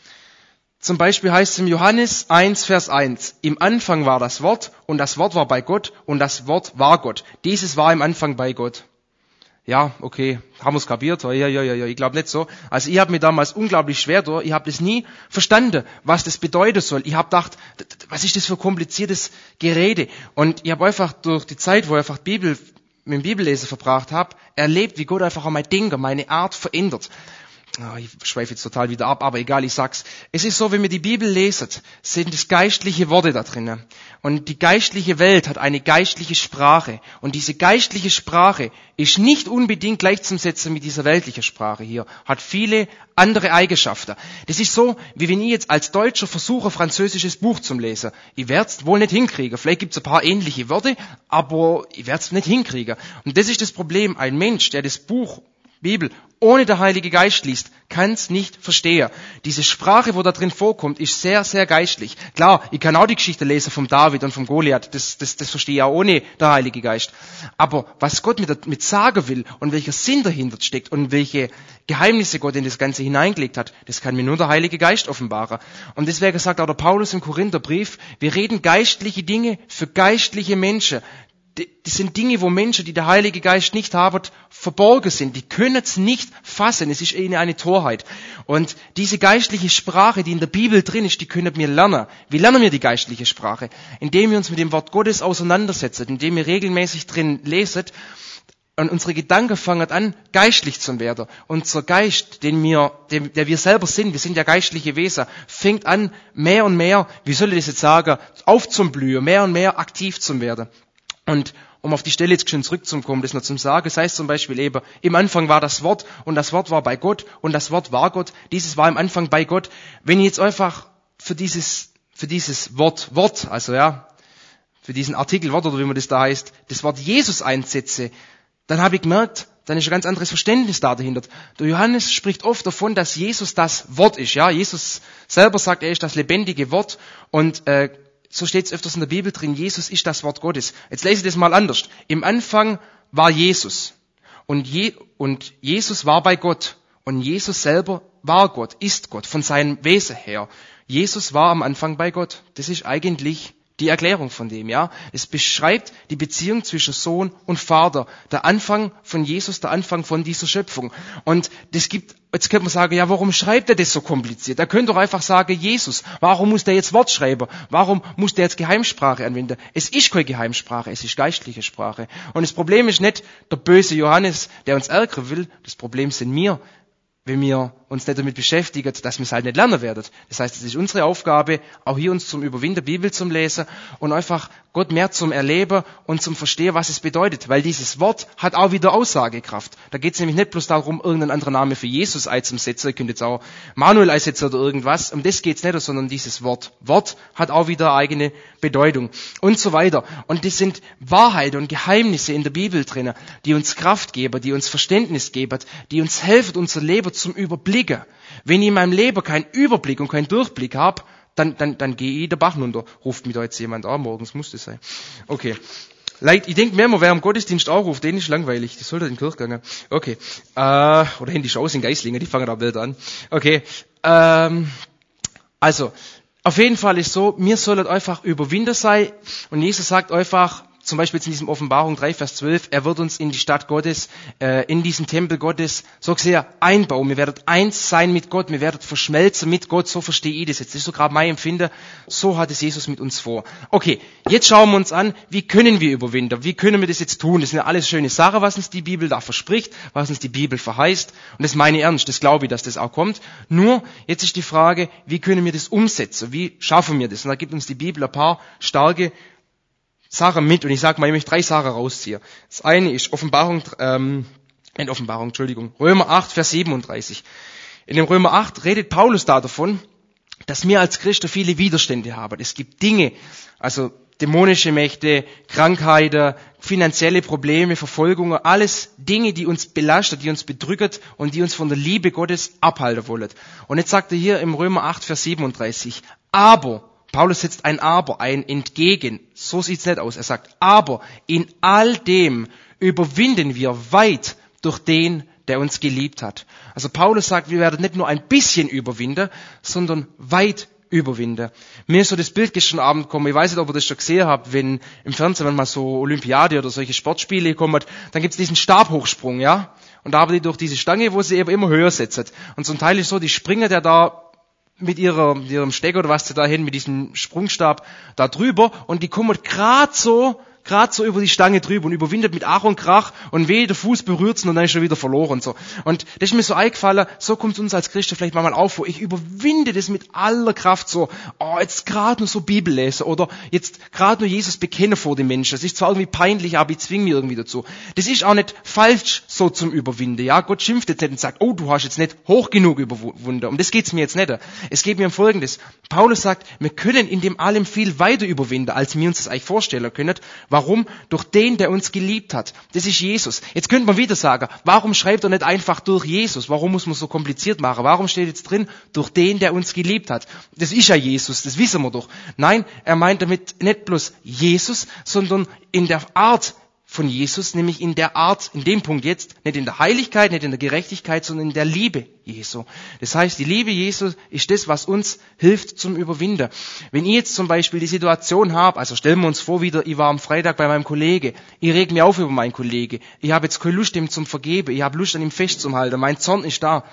Zum Beispiel heißt es im Johannes 1, Vers 1, im Anfang war das Wort und das Wort war bei Gott und das Wort war Gott. Dieses war im Anfang bei Gott. Ja, okay, haben wir es kapiert? Ja, ich glaube nicht so. Also ich habe mir damals unglaublich schwer durch, ich habe das nie verstanden, was das bedeuten soll. Ich habe gedacht, was ist das für kompliziertes Gerede? Und ich habe einfach durch die Zeit, wo ich einfach mit dem Bibellesen verbracht habe, erlebt, wie Gott einfach auch mein Denken, meine Art verändert. Ich schweife jetzt total wieder ab, aber egal, ich sag's. Es ist so, wenn wir die Bibel lesen, sind es geistliche Worte da drinnen. Und die geistliche Welt hat eine geistliche Sprache. Und diese geistliche Sprache ist nicht unbedingt gleichzusetzen mit dieser weltlichen Sprache hier. Hat viele andere Eigenschaften. Das ist so, wie wenn ich jetzt als Deutscher versuche, französisches Buch zu lesen. Ich werde es wohl nicht hinkriegen. Vielleicht gibt es ein paar ähnliche Worte, aber ich werde es nicht hinkriegen. Und das ist das Problem. Ein Mensch, der das Buch Bibel ohne der Heilige Geist liest, kann es nicht verstehen. Diese Sprache, wo da drin vorkommt, ist sehr, sehr geistlich. Klar, ich kann auch die Geschichte lesen vom David und vom Goliath, das verstehe ich auch ohne der Heilige Geist. Aber was Gott mit sagen will und welcher Sinn dahinter steckt und welche Geheimnisse Gott in das Ganze hineingelegt hat, das kann mir nur der Heilige Geist offenbaren. Und deswegen sagt auch der Paulus im Korintherbrief, wir reden geistliche Dinge für geistliche Menschen. Das sind Dinge, wo Menschen, die der Heilige Geist nicht haben, verborgen sind. Die können es nicht fassen. Es ist ihnen eine Torheit. Und diese geistliche Sprache, die in der Bibel drin ist, die können wir lernen. Wie lernen wir die geistliche Sprache? Indem wir uns mit dem Wort Gottes auseinandersetzen, indem wir regelmäßig drin lesen. Und unsere Gedanken fangen an, geistlich zu werden. Unser Geist, der wir selber sind, wir sind ja geistliche Wesen, fängt an, mehr und mehr, wie soll ich das jetzt sagen, aufzublühen, mehr und mehr aktiv zu werden. Und um auf die Stelle jetzt schon zurückzukommen, das noch zum Sagen, das heißt zum Beispiel eben, im Anfang war das Wort und das Wort war bei Gott und das Wort war Gott, dieses war im Anfang bei Gott. Wenn ich jetzt einfach für dieses Wort, also ja, für diesen Artikel Wort oder wie man das da heißt, das Wort Jesus einsetze, dann habe ich gemerkt, dann ist ein ganz anderes Verständnis da dahinter. Der Johannes spricht oft davon, dass Jesus das Wort ist. Ja, Jesus selber sagt, er ist das lebendige Wort und so steht es öfters in der Bibel drin, Jesus ist das Wort Gottes. Jetzt lese ich das mal anders. Im Anfang war Jesus und Jesus war bei Gott und Jesus selber war Gott, ist Gott von seinem Wesen her. Jesus war am Anfang bei Gott. Das ist eigentlich die Erklärung von dem, ja. Es beschreibt die Beziehung zwischen Sohn und Vater. Der Anfang von Jesus, der Anfang von dieser Schöpfung. Und jetzt könnte man sagen, ja, warum schreibt er das so kompliziert? Er könnte doch einfach sagen, Jesus. Warum muss der jetzt Wort schreiben? Warum muss der jetzt Geheimsprache anwenden? Es ist keine Geheimsprache, es ist geistliche Sprache. Und das Problem ist nicht der böse Johannes, der uns ärgern will. Das Problem sind wir, wenn wir uns nicht damit beschäftigen, dass wir es halt nicht lernen werden. Das heißt, es ist unsere Aufgabe, auch hier uns zum Überwinden, Bibel zum Lesen und einfach Gott mehr zum Erleben und zum Verstehen, was es bedeutet. Weil dieses Wort hat auch wieder Aussagekraft. Da geht es nämlich nicht bloß darum, irgendeinen anderen Namen für Jesus einzusetzen. Ihr könnt jetzt auch Manuel einsetzen oder irgendwas. Um das geht es nicht, sondern dieses Wort. Wort hat auch wieder eigene Bedeutung und so weiter. Und das sind Wahrheiten und Geheimnisse in der Bibel drin, die uns Kraft geben, die uns Verständnis geben, die uns helfen, unser Leben zum Überblicken. Wenn ich in meinem Leben keinen Überblick und keinen Durchblick habe, dann gehe ich der Bach runter. Ruft mich da jetzt jemand an, morgens muss das sein. Okay. Ich denke mir immer, wer am Gottesdienst auch ruft, den ist langweilig. Die sollte in den Kirchgang. Okay. Oder Handy aus in Geislingen, die fangen da wild an. Okay. Also, auf jeden Fall ist so, wir sollen einfach Überwinder sein. Und Jesus sagt einfach, zum Beispiel jetzt in diesem Offenbarung 3, Vers 12, er wird uns in die Stadt Gottes, in diesen Tempel Gottes, so sehr einbauen. Wir werden eins sein mit Gott, wir werden verschmelzen mit Gott, so verstehe ich das jetzt. Das ist so gerade mein Empfinden, so hat es Jesus mit uns vor. Okay, jetzt schauen wir uns an, wie können wir überwinden, wie können wir das jetzt tun? Das sind ja alles schöne Sachen, was uns die Bibel da verspricht, was uns die Bibel verheißt. Und das meine ich ernst, das glaube ich, dass das auch kommt. Nur, jetzt ist die Frage, wie können wir das umsetzen? Wie schaffen wir das? Und da gibt uns die Bibel ein paar starke Sachen mit, und ich sage mal, ich möchte 3 Sachen rausziehen. Das eine ist Römer 8, Vers 37. In dem Römer 8 redet Paulus da davon, dass wir als Christen viele Widerstände haben. Es gibt Dinge, also dämonische Mächte, Krankheiten, finanzielle Probleme, Verfolgungen, alles Dinge, die uns belasten, die uns bedrücken und die uns von der Liebe Gottes abhalten wollen. Und jetzt sagt er hier im Römer 8, Vers 37, aber, Paulus setzt ein Aber, ein Entgegen. So sieht's nicht aus. Er sagt, aber in all dem überwinden wir weit durch den, der uns geliebt hat. Also Paulus sagt, wir werden nicht nur ein bisschen überwinden, sondern weit überwinden. Mir ist so das Bild gestern Abend gekommen, ich weiß nicht, ob ihr das schon gesehen habt, wenn im Fernsehen, wenn mal so Olympiade oder solche Sportspiele kommen, dann gibt's diesen Stabhochsprung, ja? Und da haben die durch diese Stange, wo sie eben immer höher setzen. Und zum Teil ist so, die Springer, der da mit ihrem Stecker oder was sie da hin, mit diesem Sprungstab da drüber, und die kommen gerade so über die Stange drüber und überwindet mit Ach und Krach, und wehe, der Fuß berührt's und dann ist er wieder verloren. So. Und das ist mir so eingefallen, so kommt es uns als Christen vielleicht manchmal auf, wo ich überwinde das mit aller Kraft so, jetzt gerade nur so Bibel lesen oder jetzt gerade nur Jesus bekennen vor den Menschen. Das ist zwar irgendwie peinlich, aber ich zwinge mich irgendwie dazu. Das ist auch nicht falsch so zum Überwinden. Ja, Gott schimpft jetzt nicht und sagt, du hast jetzt nicht hoch genug überwunden. Um das geht's mir jetzt nicht. Es geht mir um Folgendes. Paulus sagt, wir können in dem allem viel weiter überwinden, als wir uns das eigentlich vorstellen können. Warum? Durch den, der uns geliebt hat. Das ist Jesus. Jetzt könnte man wieder sagen, warum schreibt er nicht einfach durch Jesus? Warum muss man so kompliziert machen? Warum steht jetzt drin, durch den, der uns geliebt hat? Das ist ja Jesus, das wissen wir doch. Nein, er meint damit nicht bloß Jesus, sondern in der Art von Jesus, nämlich in der Art, in dem Punkt jetzt, nicht in der Heiligkeit, nicht in der Gerechtigkeit, sondern in der Liebe Jesu. Das heißt, die Liebe Jesu ist das, was uns hilft zum Überwinden. Wenn ich jetzt zum Beispiel die Situation habe, also stellen wir uns vor wieder, ich war am Freitag bei meinem Kollege, ich reg mich auf über meinen Kollege, ich habe jetzt keine Lust, ihm zum Vergeben, ich habe Lust, an ihm festzuhalten, mein Zorn ist da,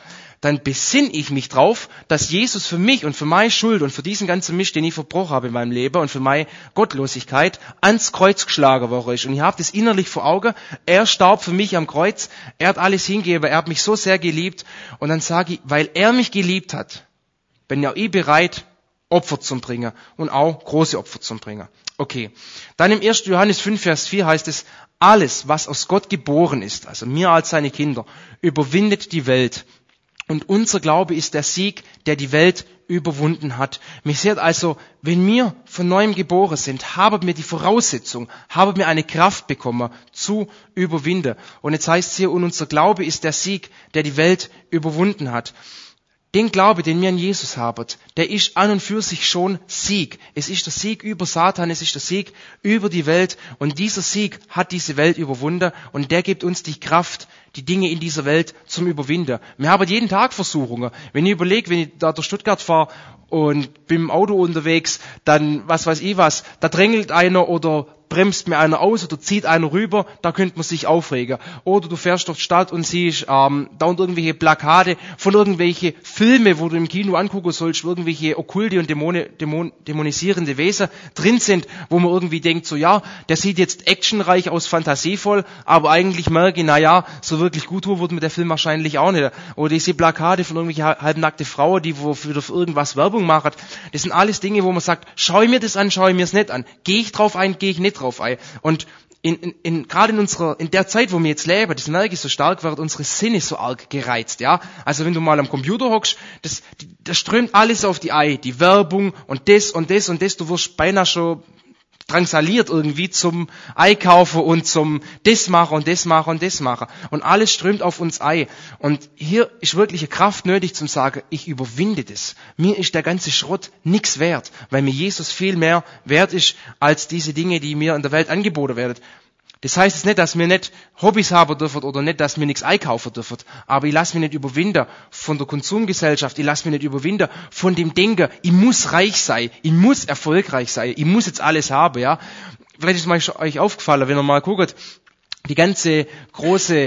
dann besinne ich mich drauf, dass Jesus für mich und für meine Schuld und für diesen ganzen Mist, den ich verbrochen habe in meinem Leben und für meine Gottlosigkeit, ans Kreuz geschlagen worden ist. Und ich habe das innerlich vor Augen. Er starb für mich am Kreuz. Er hat alles hingegeben. Er hat mich so sehr geliebt. Und dann sage ich, weil er mich geliebt hat, bin ja ich bereit, Opfer zu bringen und auch große Opfer zu bringen. Okay. Dann im 1. Johannes 5, Vers 4 heißt es, alles, was aus Gott geboren ist, also mir als seine Kinder, überwindet die Welt. Und unser Glaube ist der Sieg, der die Welt überwunden hat. Mich seht also, wenn wir von neuem geboren sind, haben wir die Voraussetzung, haben wir eine Kraft bekommen, zu überwinden. Und jetzt heißt es hier, und unser Glaube ist der Sieg, der die Welt überwunden hat. Den Glaube, den wir an Jesus haben, der ist an und für sich schon Sieg. Es ist der Sieg über Satan, es ist der Sieg über die Welt. Und dieser Sieg hat diese Welt überwunden und der gibt uns die Kraft, die Dinge in dieser Welt zum Überwinden. Wir haben jeden Tag Versuchungen. Wenn ich überlege, wenn ich da durch Stuttgart fahre und bin im Auto unterwegs, dann was weiß ich was, da drängelt einer oder bremst mir einer aus oder zieht einer rüber, da könnte man sich aufregen. Oder du fährst durch die Stadt und siehst da und irgendwelche Plakate von irgendwelche Filme, wo du im Kino angucken sollst, wo irgendwelche okkulte und dämonisierende Wesen drin sind, wo man irgendwie denkt, so ja, der sieht jetzt actionreich aus, fantasievoll, aber eigentlich merke ich, naja, so wirklich gut wurde mir der Film wahrscheinlich auch nicht. Oder diese Plakate von irgendwelchen halbnackte Frauen, die für irgendwas Werbung machen. Das sind alles Dinge, wo man sagt, schau ich mir das an, schau ich mir es nicht an. Gehe ich drauf ein, gehe ich nicht drauf ein. Und gerade in der Zeit, wo wir jetzt leben, das merke ich so stark, wird unsere Sinne so arg gereizt, ja. Also wenn du mal am Computer hockst, das strömt alles auf die Ei, die Werbung und das und das und das, du wirst beinahe schon drangsaliert irgendwie zum Einkaufen und zum das machen und das machen und das machen. Und alles strömt auf uns ein. Und hier ist wirklich eine Kraft nötig zum sagen, ich überwinde das. Mir ist der ganze Schrott nichts wert, weil mir Jesus viel mehr wert ist als diese Dinge, die mir in der Welt angeboten werden. Das heißt jetzt nicht, dass wir nicht Hobbys haben dürfen oder nicht, dass wir nichts einkaufen dürfen. Aber ich lasse mich nicht überwinden von der Konsumgesellschaft. Ich lasse mich nicht überwinden von dem Denken, ich muss reich sein, ich muss erfolgreich sein, ich muss jetzt alles haben, ja. Vielleicht ist es euch aufgefallen, wenn ihr mal guckt, die ganze große,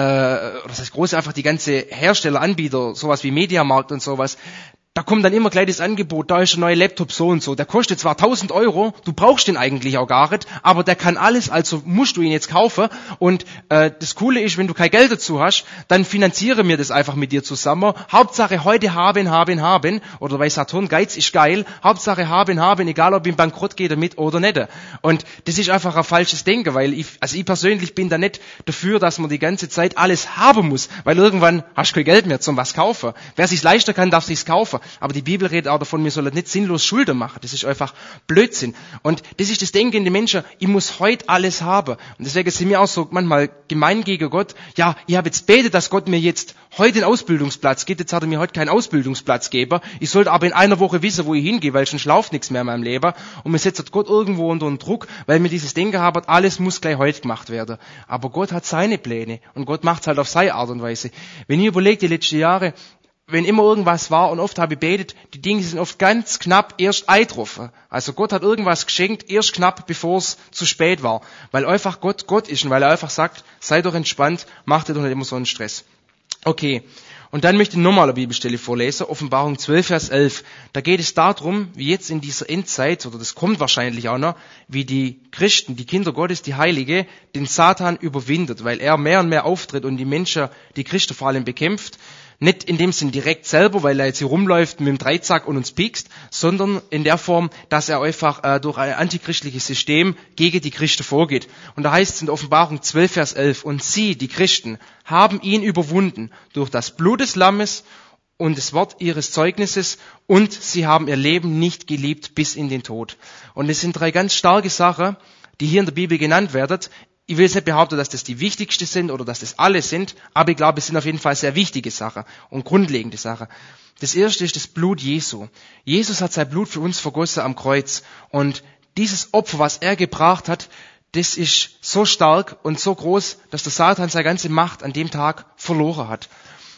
einfach die ganze Hersteller, Anbieter, sowas wie Mediamarkt und sowas, da kommt dann immer gleich das Angebot, da ist ein neuer Laptop so und so, der kostet zwar 1.000 €, du brauchst den eigentlich auch gar nicht, aber der kann alles, also musst du ihn jetzt kaufen und das Coole ist, wenn du kein Geld dazu hast, dann finanziere mir das einfach mit dir zusammen, Hauptsache heute haben, oder bei Saturn, Geiz ist geil, Hauptsache haben, egal ob ich bankrott gehe damit oder nicht. Und das ist einfach ein falsches Denken, weil ich persönlich bin da nicht dafür, dass man die ganze Zeit alles haben muss, weil irgendwann hast du kein Geld mehr zum was kaufen. Wer sich's leisten kann, darf sich's kaufen. Aber die Bibel redet auch davon, wir sollen nicht sinnlos Schulden machen. Das ist einfach Blödsinn. Und das ist das Denken in den Menschen, ich muss heute alles haben. Und deswegen sind wir auch so manchmal gemein gegen Gott. Ja, ich habe jetzt betet, dass Gott mir jetzt heute einen Ausbildungsplatz gibt. Jetzt hat er mir heute keinen Ausbildungsplatz gegeben. Ich sollte aber in einer Woche wissen, wo ich hingehe, weil sonst läuft nichts mehr in meinem Leben. Und mir setzt Gott irgendwo unter einen Druck, weil mir dieses Denken haben, alles muss gleich heute gemacht werden. Aber Gott hat seine Pläne. Und Gott macht es halt auf seine Art und Weise. Wenn ich überlege, die letzten Jahre, wenn immer irgendwas war und oft habe ich betet, die Dinge sind oft ganz knapp erst eingetroffen. Also Gott hat irgendwas geschenkt, erst knapp, bevor es zu spät war. Weil einfach Gott ist und weil er einfach sagt, sei doch entspannt, macht dir doch nicht immer so einen Stress. Okay, und dann möchte ich nochmal eine Bibelstelle vorlesen, Offenbarung 12, Vers 11. Da geht es darum, wie jetzt in dieser Endzeit, oder das kommt wahrscheinlich auch noch, wie die Christen, die Kinder Gottes, die Heilige, den Satan überwindet, weil er mehr und mehr auftritt und die Menschen, die Christen vor allem bekämpft. Nicht in dem Sinn direkt selber, weil er jetzt hier rumläuft mit dem Dreizack und uns piekst, sondern in der Form, dass er einfach durch ein antichristliches System gegen die Christen vorgeht. Und da heißt es in der Offenbarung 12, Vers 11, und sie, die Christen, haben ihn überwunden durch das Blut des Lammes und das Wort ihres Zeugnisses und sie haben ihr Leben nicht geliebt bis in den Tod. Und es sind drei ganz starke Sachen, die hier in der Bibel genannt werden. Ich will jetzt nicht behaupten, dass das die wichtigste sind oder dass das alle sind, aber ich glaube, es sind auf jeden Fall sehr wichtige Sachen und grundlegende Sachen. Das erste ist das Blut Jesu. Jesus hat sein Blut für uns vergossen am Kreuz und dieses Opfer, was er gebracht hat, das ist so stark und so groß, dass der Satan seine ganze Macht an dem Tag verloren hat.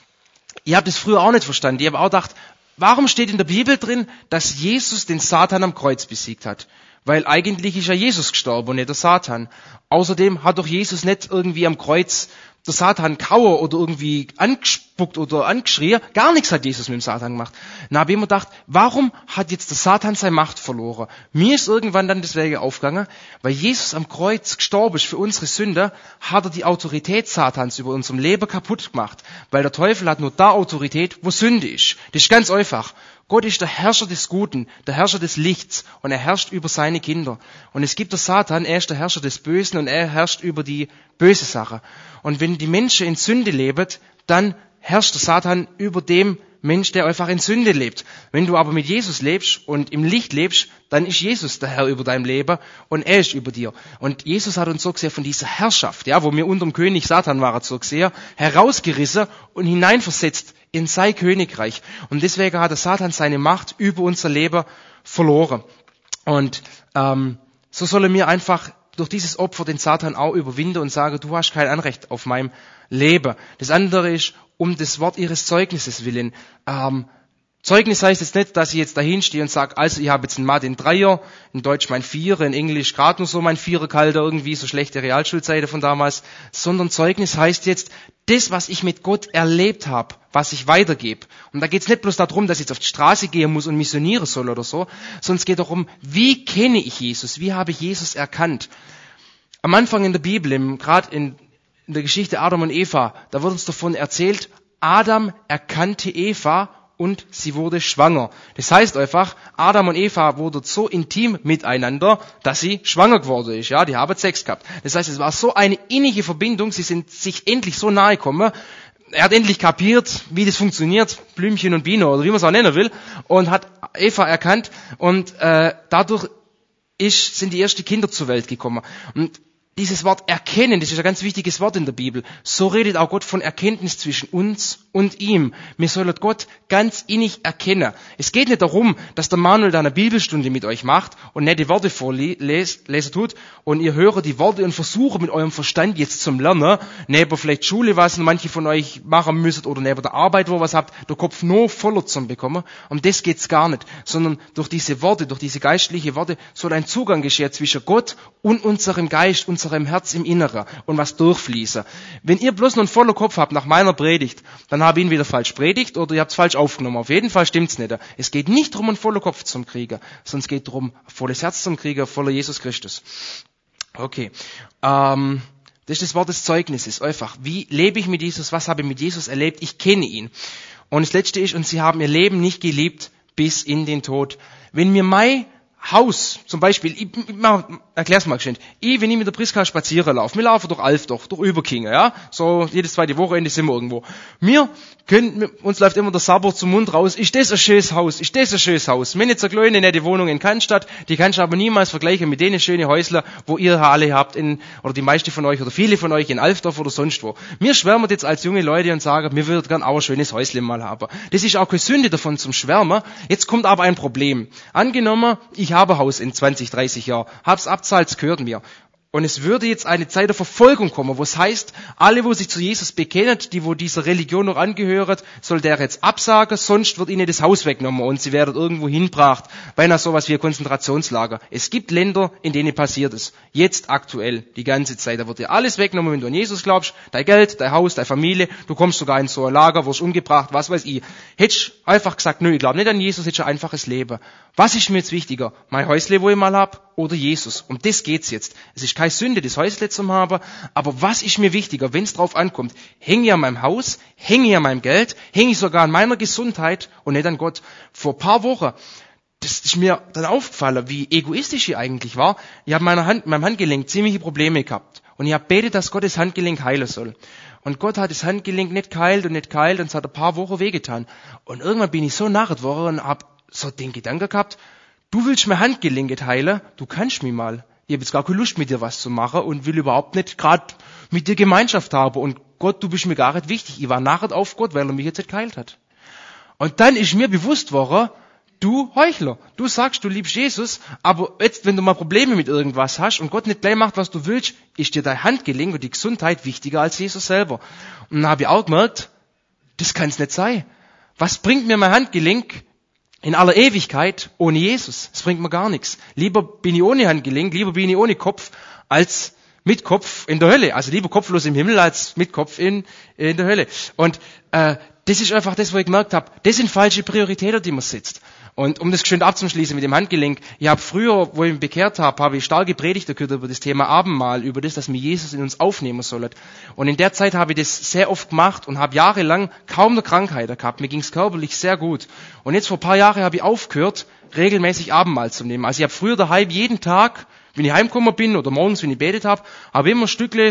Ich habe das früher auch nicht verstanden. Ich habe auch gedacht, warum steht in der Bibel drin, dass Jesus den Satan am Kreuz besiegt hat? Weil eigentlich ist ja Jesus gestorben und nicht der Satan. Außerdem hat doch Jesus nicht irgendwie am Kreuz der Satan kauer oder irgendwie angespuckt oder angeschrien. Gar nichts hat Jesus mit dem Satan gemacht. Dann habe ich immer gedacht, warum hat jetzt der Satan seine Macht verloren? Mir ist irgendwann dann deswegen aufgegangen, weil Jesus am Kreuz gestorben ist für unsere Sünde, hat er die Autorität Satans über unserem Leben kaputt gemacht. Weil der Teufel hat nur da Autorität, wo Sünde ist. Das ist ganz einfach. Gott ist der Herrscher des Guten, der Herrscher des Lichts und er herrscht über seine Kinder. Und es gibt der Satan, er ist der Herrscher des Bösen und er herrscht über die böse Sache. Und wenn die Menschen in Sünde leben, dann herrscht der Satan über dem Mensch, der einfach in Sünde lebt. Wenn du aber mit Jesus lebst und im Licht lebst, dann ist Jesus der Herr über dein Leben und er ist über dir. Und Jesus hat uns so gesehen von dieser Herrschaft, ja, wo wir unter dem König Satan waren, so gesehen, herausgerissen und hineinversetzt in sein Königreich. Und deswegen hat der Satan seine Macht über unser Leben verloren. Und so sollen wir einfach durch dieses Opfer den Satan auch überwinden und sagen, du hast kein Anrecht auf meinem Leben. Das andere ist, um das Wort ihres Zeugnisses willen. Zeugnis heißt jetzt nicht, dass ich jetzt dahin stehe und sage, also ich habe jetzt einen Mathe in 3er, in Deutsch mein 4er, in Englisch gerade nur so mein 4er kalter, irgendwie so schlechte Realschulzeiten von damals, sondern Zeugnis heißt jetzt, das, was ich mit Gott erlebt habe, was ich weitergebe. Und da geht es nicht bloß darum, dass ich jetzt auf die Straße gehen muss und missionieren soll oder so, sondern es geht darum, wie kenne ich Jesus, wie habe ich Jesus erkannt. Am Anfang in der Bibel, gerade in der Geschichte Adam und Eva, da wird uns davon erzählt, Adam erkannte Eva und sie wurde schwanger. Das heißt einfach, Adam und Eva wurden so intim miteinander, dass sie schwanger geworden ist. Ja, die haben Sex gehabt. Das heißt, es war so eine innige Verbindung, sie sind sich endlich so nahe gekommen. Er hat endlich kapiert, wie das funktioniert, Blümchen und Biene oder wie man es auch nennen will, und hat Eva erkannt und dadurch sind die ersten Kinder zur Welt gekommen. Und dieses Wort erkennen, das ist ein ganz wichtiges Wort in der Bibel. So redet auch Gott von Erkenntnis zwischen uns und ihm. Wir sollen Gott ganz innig erkennen. Es geht nicht darum, dass der Manuel da eine Bibelstunde mit euch macht und nette Worte vorlesen tut und ihr hört die Worte und versucht mit eurem Verstand jetzt zum Lernen, neben vielleicht Schule, was manche von euch machen müsstet oder neben der Arbeit, wo ihr was habt, der Kopf nur voller zu bekommen. Um das geht's gar nicht, sondern durch diese Worte, durch diese geistliche Worte soll ein Zugang geschehen zwischen Gott und unserem Geist, unserem Herz im Inneren und was durchfließen. Wenn ihr bloß noch einen vollen Kopf habt nach meiner Predigt, dann habe ich ihn wieder falsch predigt oder ihr habt es falsch aufgenommen. Auf jeden Fall stimmt's nicht. Es geht nicht darum, einen vollen Kopf zu kriegen, sondern es geht darum, ein volles Herz zu kriegen, voller Jesus Christus. Okay. Das ist das Wort des Zeugnisses. Einfach. Wie lebe ich mit Jesus? Was habe ich mit Jesus erlebt? Ich kenne ihn. Und das Letzte ist, und sie haben ihr Leben nicht geliebt bis in den Tod. Wenn mir mein Haus, zum Beispiel, ich erklär's mal geschwind. Wenn ich mit der Priska spazieren laufe, wir laufen durch Alfdorf, durch Überkingen, ja, so jedes zweite Wochenende sind wir irgendwo. Uns läuft immer der Sabber zum Mund raus, ist das ein schönes Haus, ist das ein schönes Haus. Wenn jetzt eine kleine, nette Wohnung in Cannstatt, die kannst du aber niemals vergleichen mit denen schönen Häusler, wo ihr alle habt, oder die meisten von euch, oder viele von euch in Alfdorf oder sonst wo. Wir schwärmen jetzt als junge Leute und sagen, wir würden gern auch ein schönes Häuschen mal haben. Das ist auch keine Sünde davon zum Schwärmen. Jetzt kommt aber ein Problem. Angenommen, ich habe ein Haus in 20, 30 Jahren, hab's abzahlt, es gehört mir. Und es würde jetzt eine Zeit der Verfolgung kommen, wo es heißt, alle, wo sich zu Jesus bekennen, die wo dieser Religion noch angehören, soll der jetzt absagen, sonst wird ihnen das Haus weggenommen und sie werden irgendwo hinbracht, beinahe sowas wie ein Konzentrationslager. Es gibt Länder, in denen passiert es. Jetzt aktuell, die ganze Zeit. Da wird dir alles weggenommen, wenn du an Jesus glaubst, dein Geld, dein Haus, deine Familie, du kommst sogar in so ein Lager, wirst umgebracht, was weiß ich. Hättest einfach gesagt, nö, ich glaube nicht an Jesus, hättest ein einfaches Leben. Was ist mir jetzt wichtiger? Mein Häusle, wo ich mal hab, oder Jesus? Um das geht's jetzt. Es ist keine Sünde, das Häusle zu haben, aber was ist mir wichtiger, wenn es drauf ankommt? Hänge ich an meinem Haus? Hänge ich an meinem Geld? Hänge ich sogar an meiner Gesundheit und nicht an Gott? Vor ein paar Wochen, das ist mir dann aufgefallen, wie egoistisch ich eigentlich war. Ich habe meinem Handgelenk ziemliche Probleme gehabt. Und ich habe betet, dass Gott das Handgelenk heilen soll. Und Gott hat das Handgelenk nicht geheilt und es hat ein paar Wochen wehgetan. Und irgendwann bin ich so narrt worden und habe so den Gedanken gehabt, du willst mir Handgelenke heilen, du kannst mich mal. Ich habe jetzt gar keine Lust, mit dir was zu machen und will überhaupt nicht gerade mit dir Gemeinschaft haben. Und Gott, du bist mir gar nicht wichtig. Ich war narrt auf Gott, weil er mich jetzt nicht geheilt hat. Und dann ist mir bewusst worden, du Heuchler, du sagst, du liebst Jesus, aber jetzt, wenn du mal Probleme mit irgendwas hast und Gott nicht gleich macht, was du willst, ist dir dein Handgelenk und die Gesundheit wichtiger als Jesus selber. Und dann habe ich auch gemerkt, das kann es nicht sein. Was bringt mir mein Handgelenk in aller Ewigkeit ohne Jesus? Das bringt mir gar nichts. Lieber bin ich ohne Handgelenk, lieber bin ich ohne Kopf, als mit Kopf in der Hölle. Also lieber kopflos im Himmel als mit Kopf in der Hölle. Und das ist einfach das, wo ich gemerkt habe, das sind falsche Prioritäten, die man setzt. Und um das schön abzuschließen mit dem Handgelenk, ich habe früher, wo ich mich bekehrt habe ich starke Predigten gehört über das Thema Abendmahl, über das, dass wir Jesus in uns aufnehmen sollen. Und in der Zeit habe ich das sehr oft gemacht und habe jahrelang kaum eine Krankheit gehabt. Mir ging es körperlich sehr gut. Und jetzt vor ein paar Jahren habe ich aufgehört, regelmäßig Abendmahl zu nehmen. Also ich habe früher daheim jeden Tag, wenn ich heimgekommen bin oder morgens, wenn ich betet habe immer ein Stückle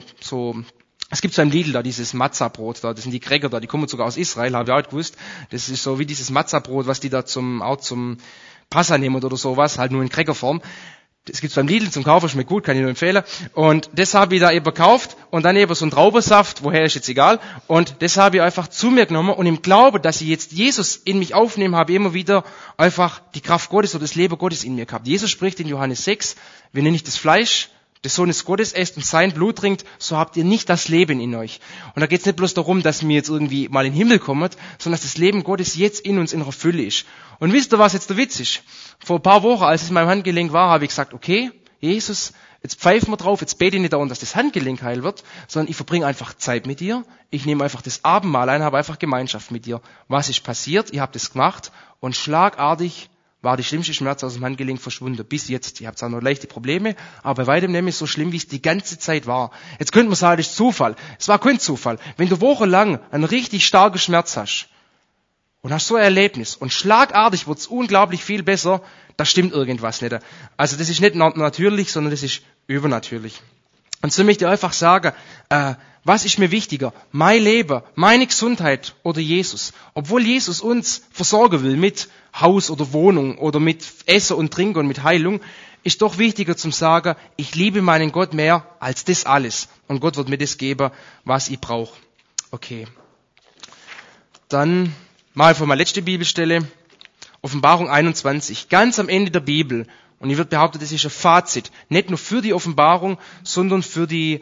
es gibt so ein Lidl da, dieses Matzah-Brot da, das sind die Cracker da, die kommen sogar aus Israel, habe ich auch gewusst. Das ist so wie dieses Matzah-Brot, was die da zum Passa nehmen oder sowas, halt nur in Crackerform. Das gibt's beim Lidl zum Kaufen, schmeckt gut, kann ich nur empfehlen. Und das habe ich da eben gekauft und dann eben so ein Traubensaft, woher ist jetzt egal. Und das habe ich einfach zu mir genommen und im Glauben, dass ich jetzt Jesus in mich aufnehme, habe ich immer wieder einfach die Kraft Gottes oder das Leben Gottes in mir gehabt. Jesus spricht in Johannes 6, wenn ihr nicht das Fleisch des Sohnes Gottes esst und sein Blut trinkt, so habt ihr nicht das Leben in euch. Und da geht es nicht bloß darum, dass wir jetzt irgendwie mal in den Himmel kommen, sondern dass das Leben Gottes jetzt in uns in einer Fülle ist. Und wisst ihr, was jetzt der Witz ist? Vor ein paar Wochen, als es in meinem Handgelenk war, habe ich gesagt, okay, Jesus, jetzt pfeifen wir drauf, jetzt bete ich nicht darum, dass das Handgelenk heil wird, sondern ich verbringe einfach Zeit mit dir, ich nehme einfach das Abendmahl ein, habe einfach Gemeinschaft mit dir. Was ist passiert? Ich habe das gemacht und schlagartig war die schlimmste Schmerz aus dem Handgelenk verschwunden. Bis jetzt. Ich habe zwar noch leichte Probleme, aber bei weitem nicht so schlimm, wie es die ganze Zeit war. Jetzt könnte man sagen, das ist Zufall. Es war kein Zufall. Wenn du wochenlang einen richtig starken Schmerz hast und hast so ein Erlebnis und schlagartig wird es unglaublich viel besser, da stimmt irgendwas nicht. Also das ist nicht natürlich, sondern das ist übernatürlich. Und so möchte ich einfach sagen, was ist mir wichtiger? Mein Leben, meine Gesundheit oder Jesus? Obwohl Jesus uns versorgen will mit Haus oder Wohnung oder mit Essen und Trinken und mit Heilung, ist doch wichtiger zum sagen, ich liebe meinen Gott mehr als das alles. Und Gott wird mir das geben, was ich brauche. Okay. Dann mal von meiner letzten Bibelstelle. Offenbarung 21. Ganz am Ende der Bibel. Und ich würde behaupten, das ist ein Fazit. Nicht nur für die Offenbarung, sondern für die,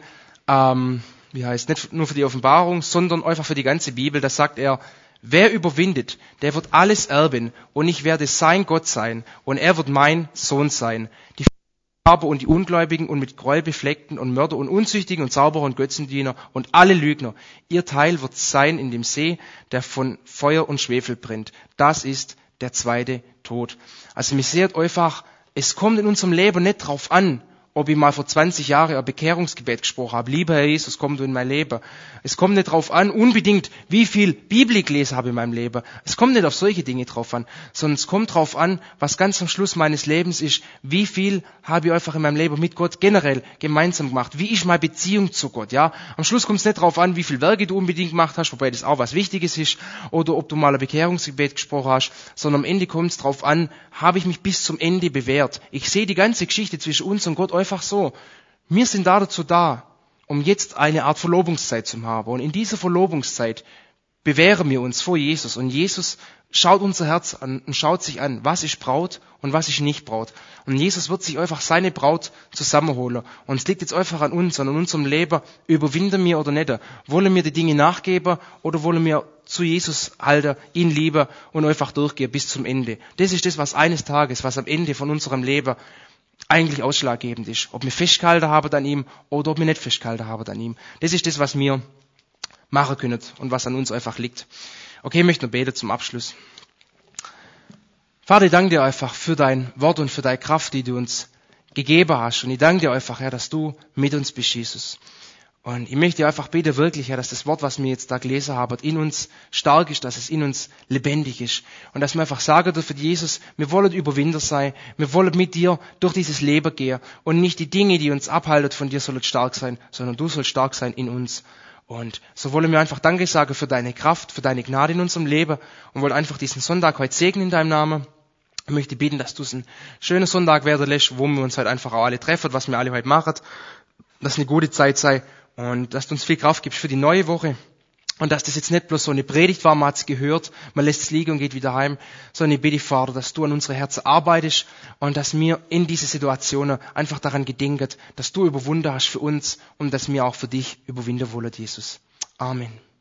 nicht nur für die Offenbarung, sondern einfach für die ganze Bibel. Da sagt er, wer überwindet, der wird alles erben und ich werde sein Gott sein und er wird mein Sohn sein. Die Farbe und die Ungläubigen und mit Gräuel befleckten und Mörder und Unzüchtigen und Zauberer und Götzendiener und alle Lügner. Ihr Teil wird sein in dem See, der von Feuer und Schwefel brennt. Das ist der zweite Tod. Also mir seht einfach, es kommt in unserem Leben nicht drauf an, ob ich mal vor 20 Jahren ein Bekehrungsgebet gesprochen habe. Lieber Herr Jesus, komm du in mein Leben. Es kommt nicht drauf an, unbedingt, wie viel Bibel ich gelesen habe in meinem Leben. Es kommt nicht auf solche Dinge drauf an, sondern es kommt drauf an, was ganz am Schluss meines Lebens ist, wie viel habe ich einfach in meinem Leben mit Gott generell gemeinsam gemacht. Wie ist meine Beziehung zu Gott? Ja, am Schluss kommt es nicht drauf an, wie viel Werke du unbedingt gemacht hast, wobei das auch was Wichtiges ist, oder ob du mal ein Bekehrungsgebet gesprochen hast, sondern am Ende kommt es drauf an, habe ich mich bis zum Ende bewährt. Ich sehe die ganze Geschichte zwischen uns und Gott einfach so. Wir sind dazu da, um jetzt eine Art Verlobungszeit zu haben. Und in dieser Verlobungszeit bewähren wir uns vor Jesus. Und Jesus schaut unser Herz an und schaut sich an, was ist Braut und was ist nicht Braut. Und Jesus wird sich einfach seine Braut zusammenholen. Und es liegt jetzt einfach an uns, an unserem Leben, überwinden wir oder nicht. Wollen wir die Dinge nachgeben oder wollen wir zu Jesus halten, ihn lieben und einfach durchgehen bis zum Ende. Das ist das, was eines Tages, was am Ende von unserem Leben eigentlich ausschlaggebend ist. Ob wir festgehalten haben an ihm oder ob wir nicht festgehalten haben an ihm. Das ist das, was wir machen können und was an uns einfach liegt. Okay, ich möchte noch beten zum Abschluss. Vater, ich danke dir einfach für dein Wort und für deine Kraft, die du uns gegeben hast. Und ich danke dir einfach, Herr, dass du mit uns bist, Jesus. Und ich möchte einfach beten wirklich, Herr, dass das Wort, was wir jetzt da gelesen haben, in uns stark ist, dass es in uns lebendig ist. Und dass wir einfach sagen dürfen, Jesus, wir wollen Überwinder sein, wir wollen mit dir durch dieses Leben gehen. Und nicht die Dinge, die uns abhalten von dir, sollen stark sein, sondern du sollst stark sein in uns. Und so wollen wir einfach Danke sagen für deine Kraft, für deine Gnade in unserem Leben und wollen einfach diesen Sonntag heute segnen in deinem Namen. Ich möchte bitten, dass du es ein schöner Sonntag werden lässt, wo wir uns halt einfach auch alle treffen, was wir alle heute machen, dass es eine gute Zeit sei. Und dass du uns viel Kraft gibst für die neue Woche. Und dass das jetzt nicht bloß so eine Predigt war, man hat es gehört, man lässt es liegen und geht wieder heim, sondern ich bitte, Vater, dass du an unsere Herzen arbeitest und dass wir in diese Situationen einfach daran gedenken, dass du überwunden hast für uns und dass wir auch für dich überwinden wollen, Jesus. Amen.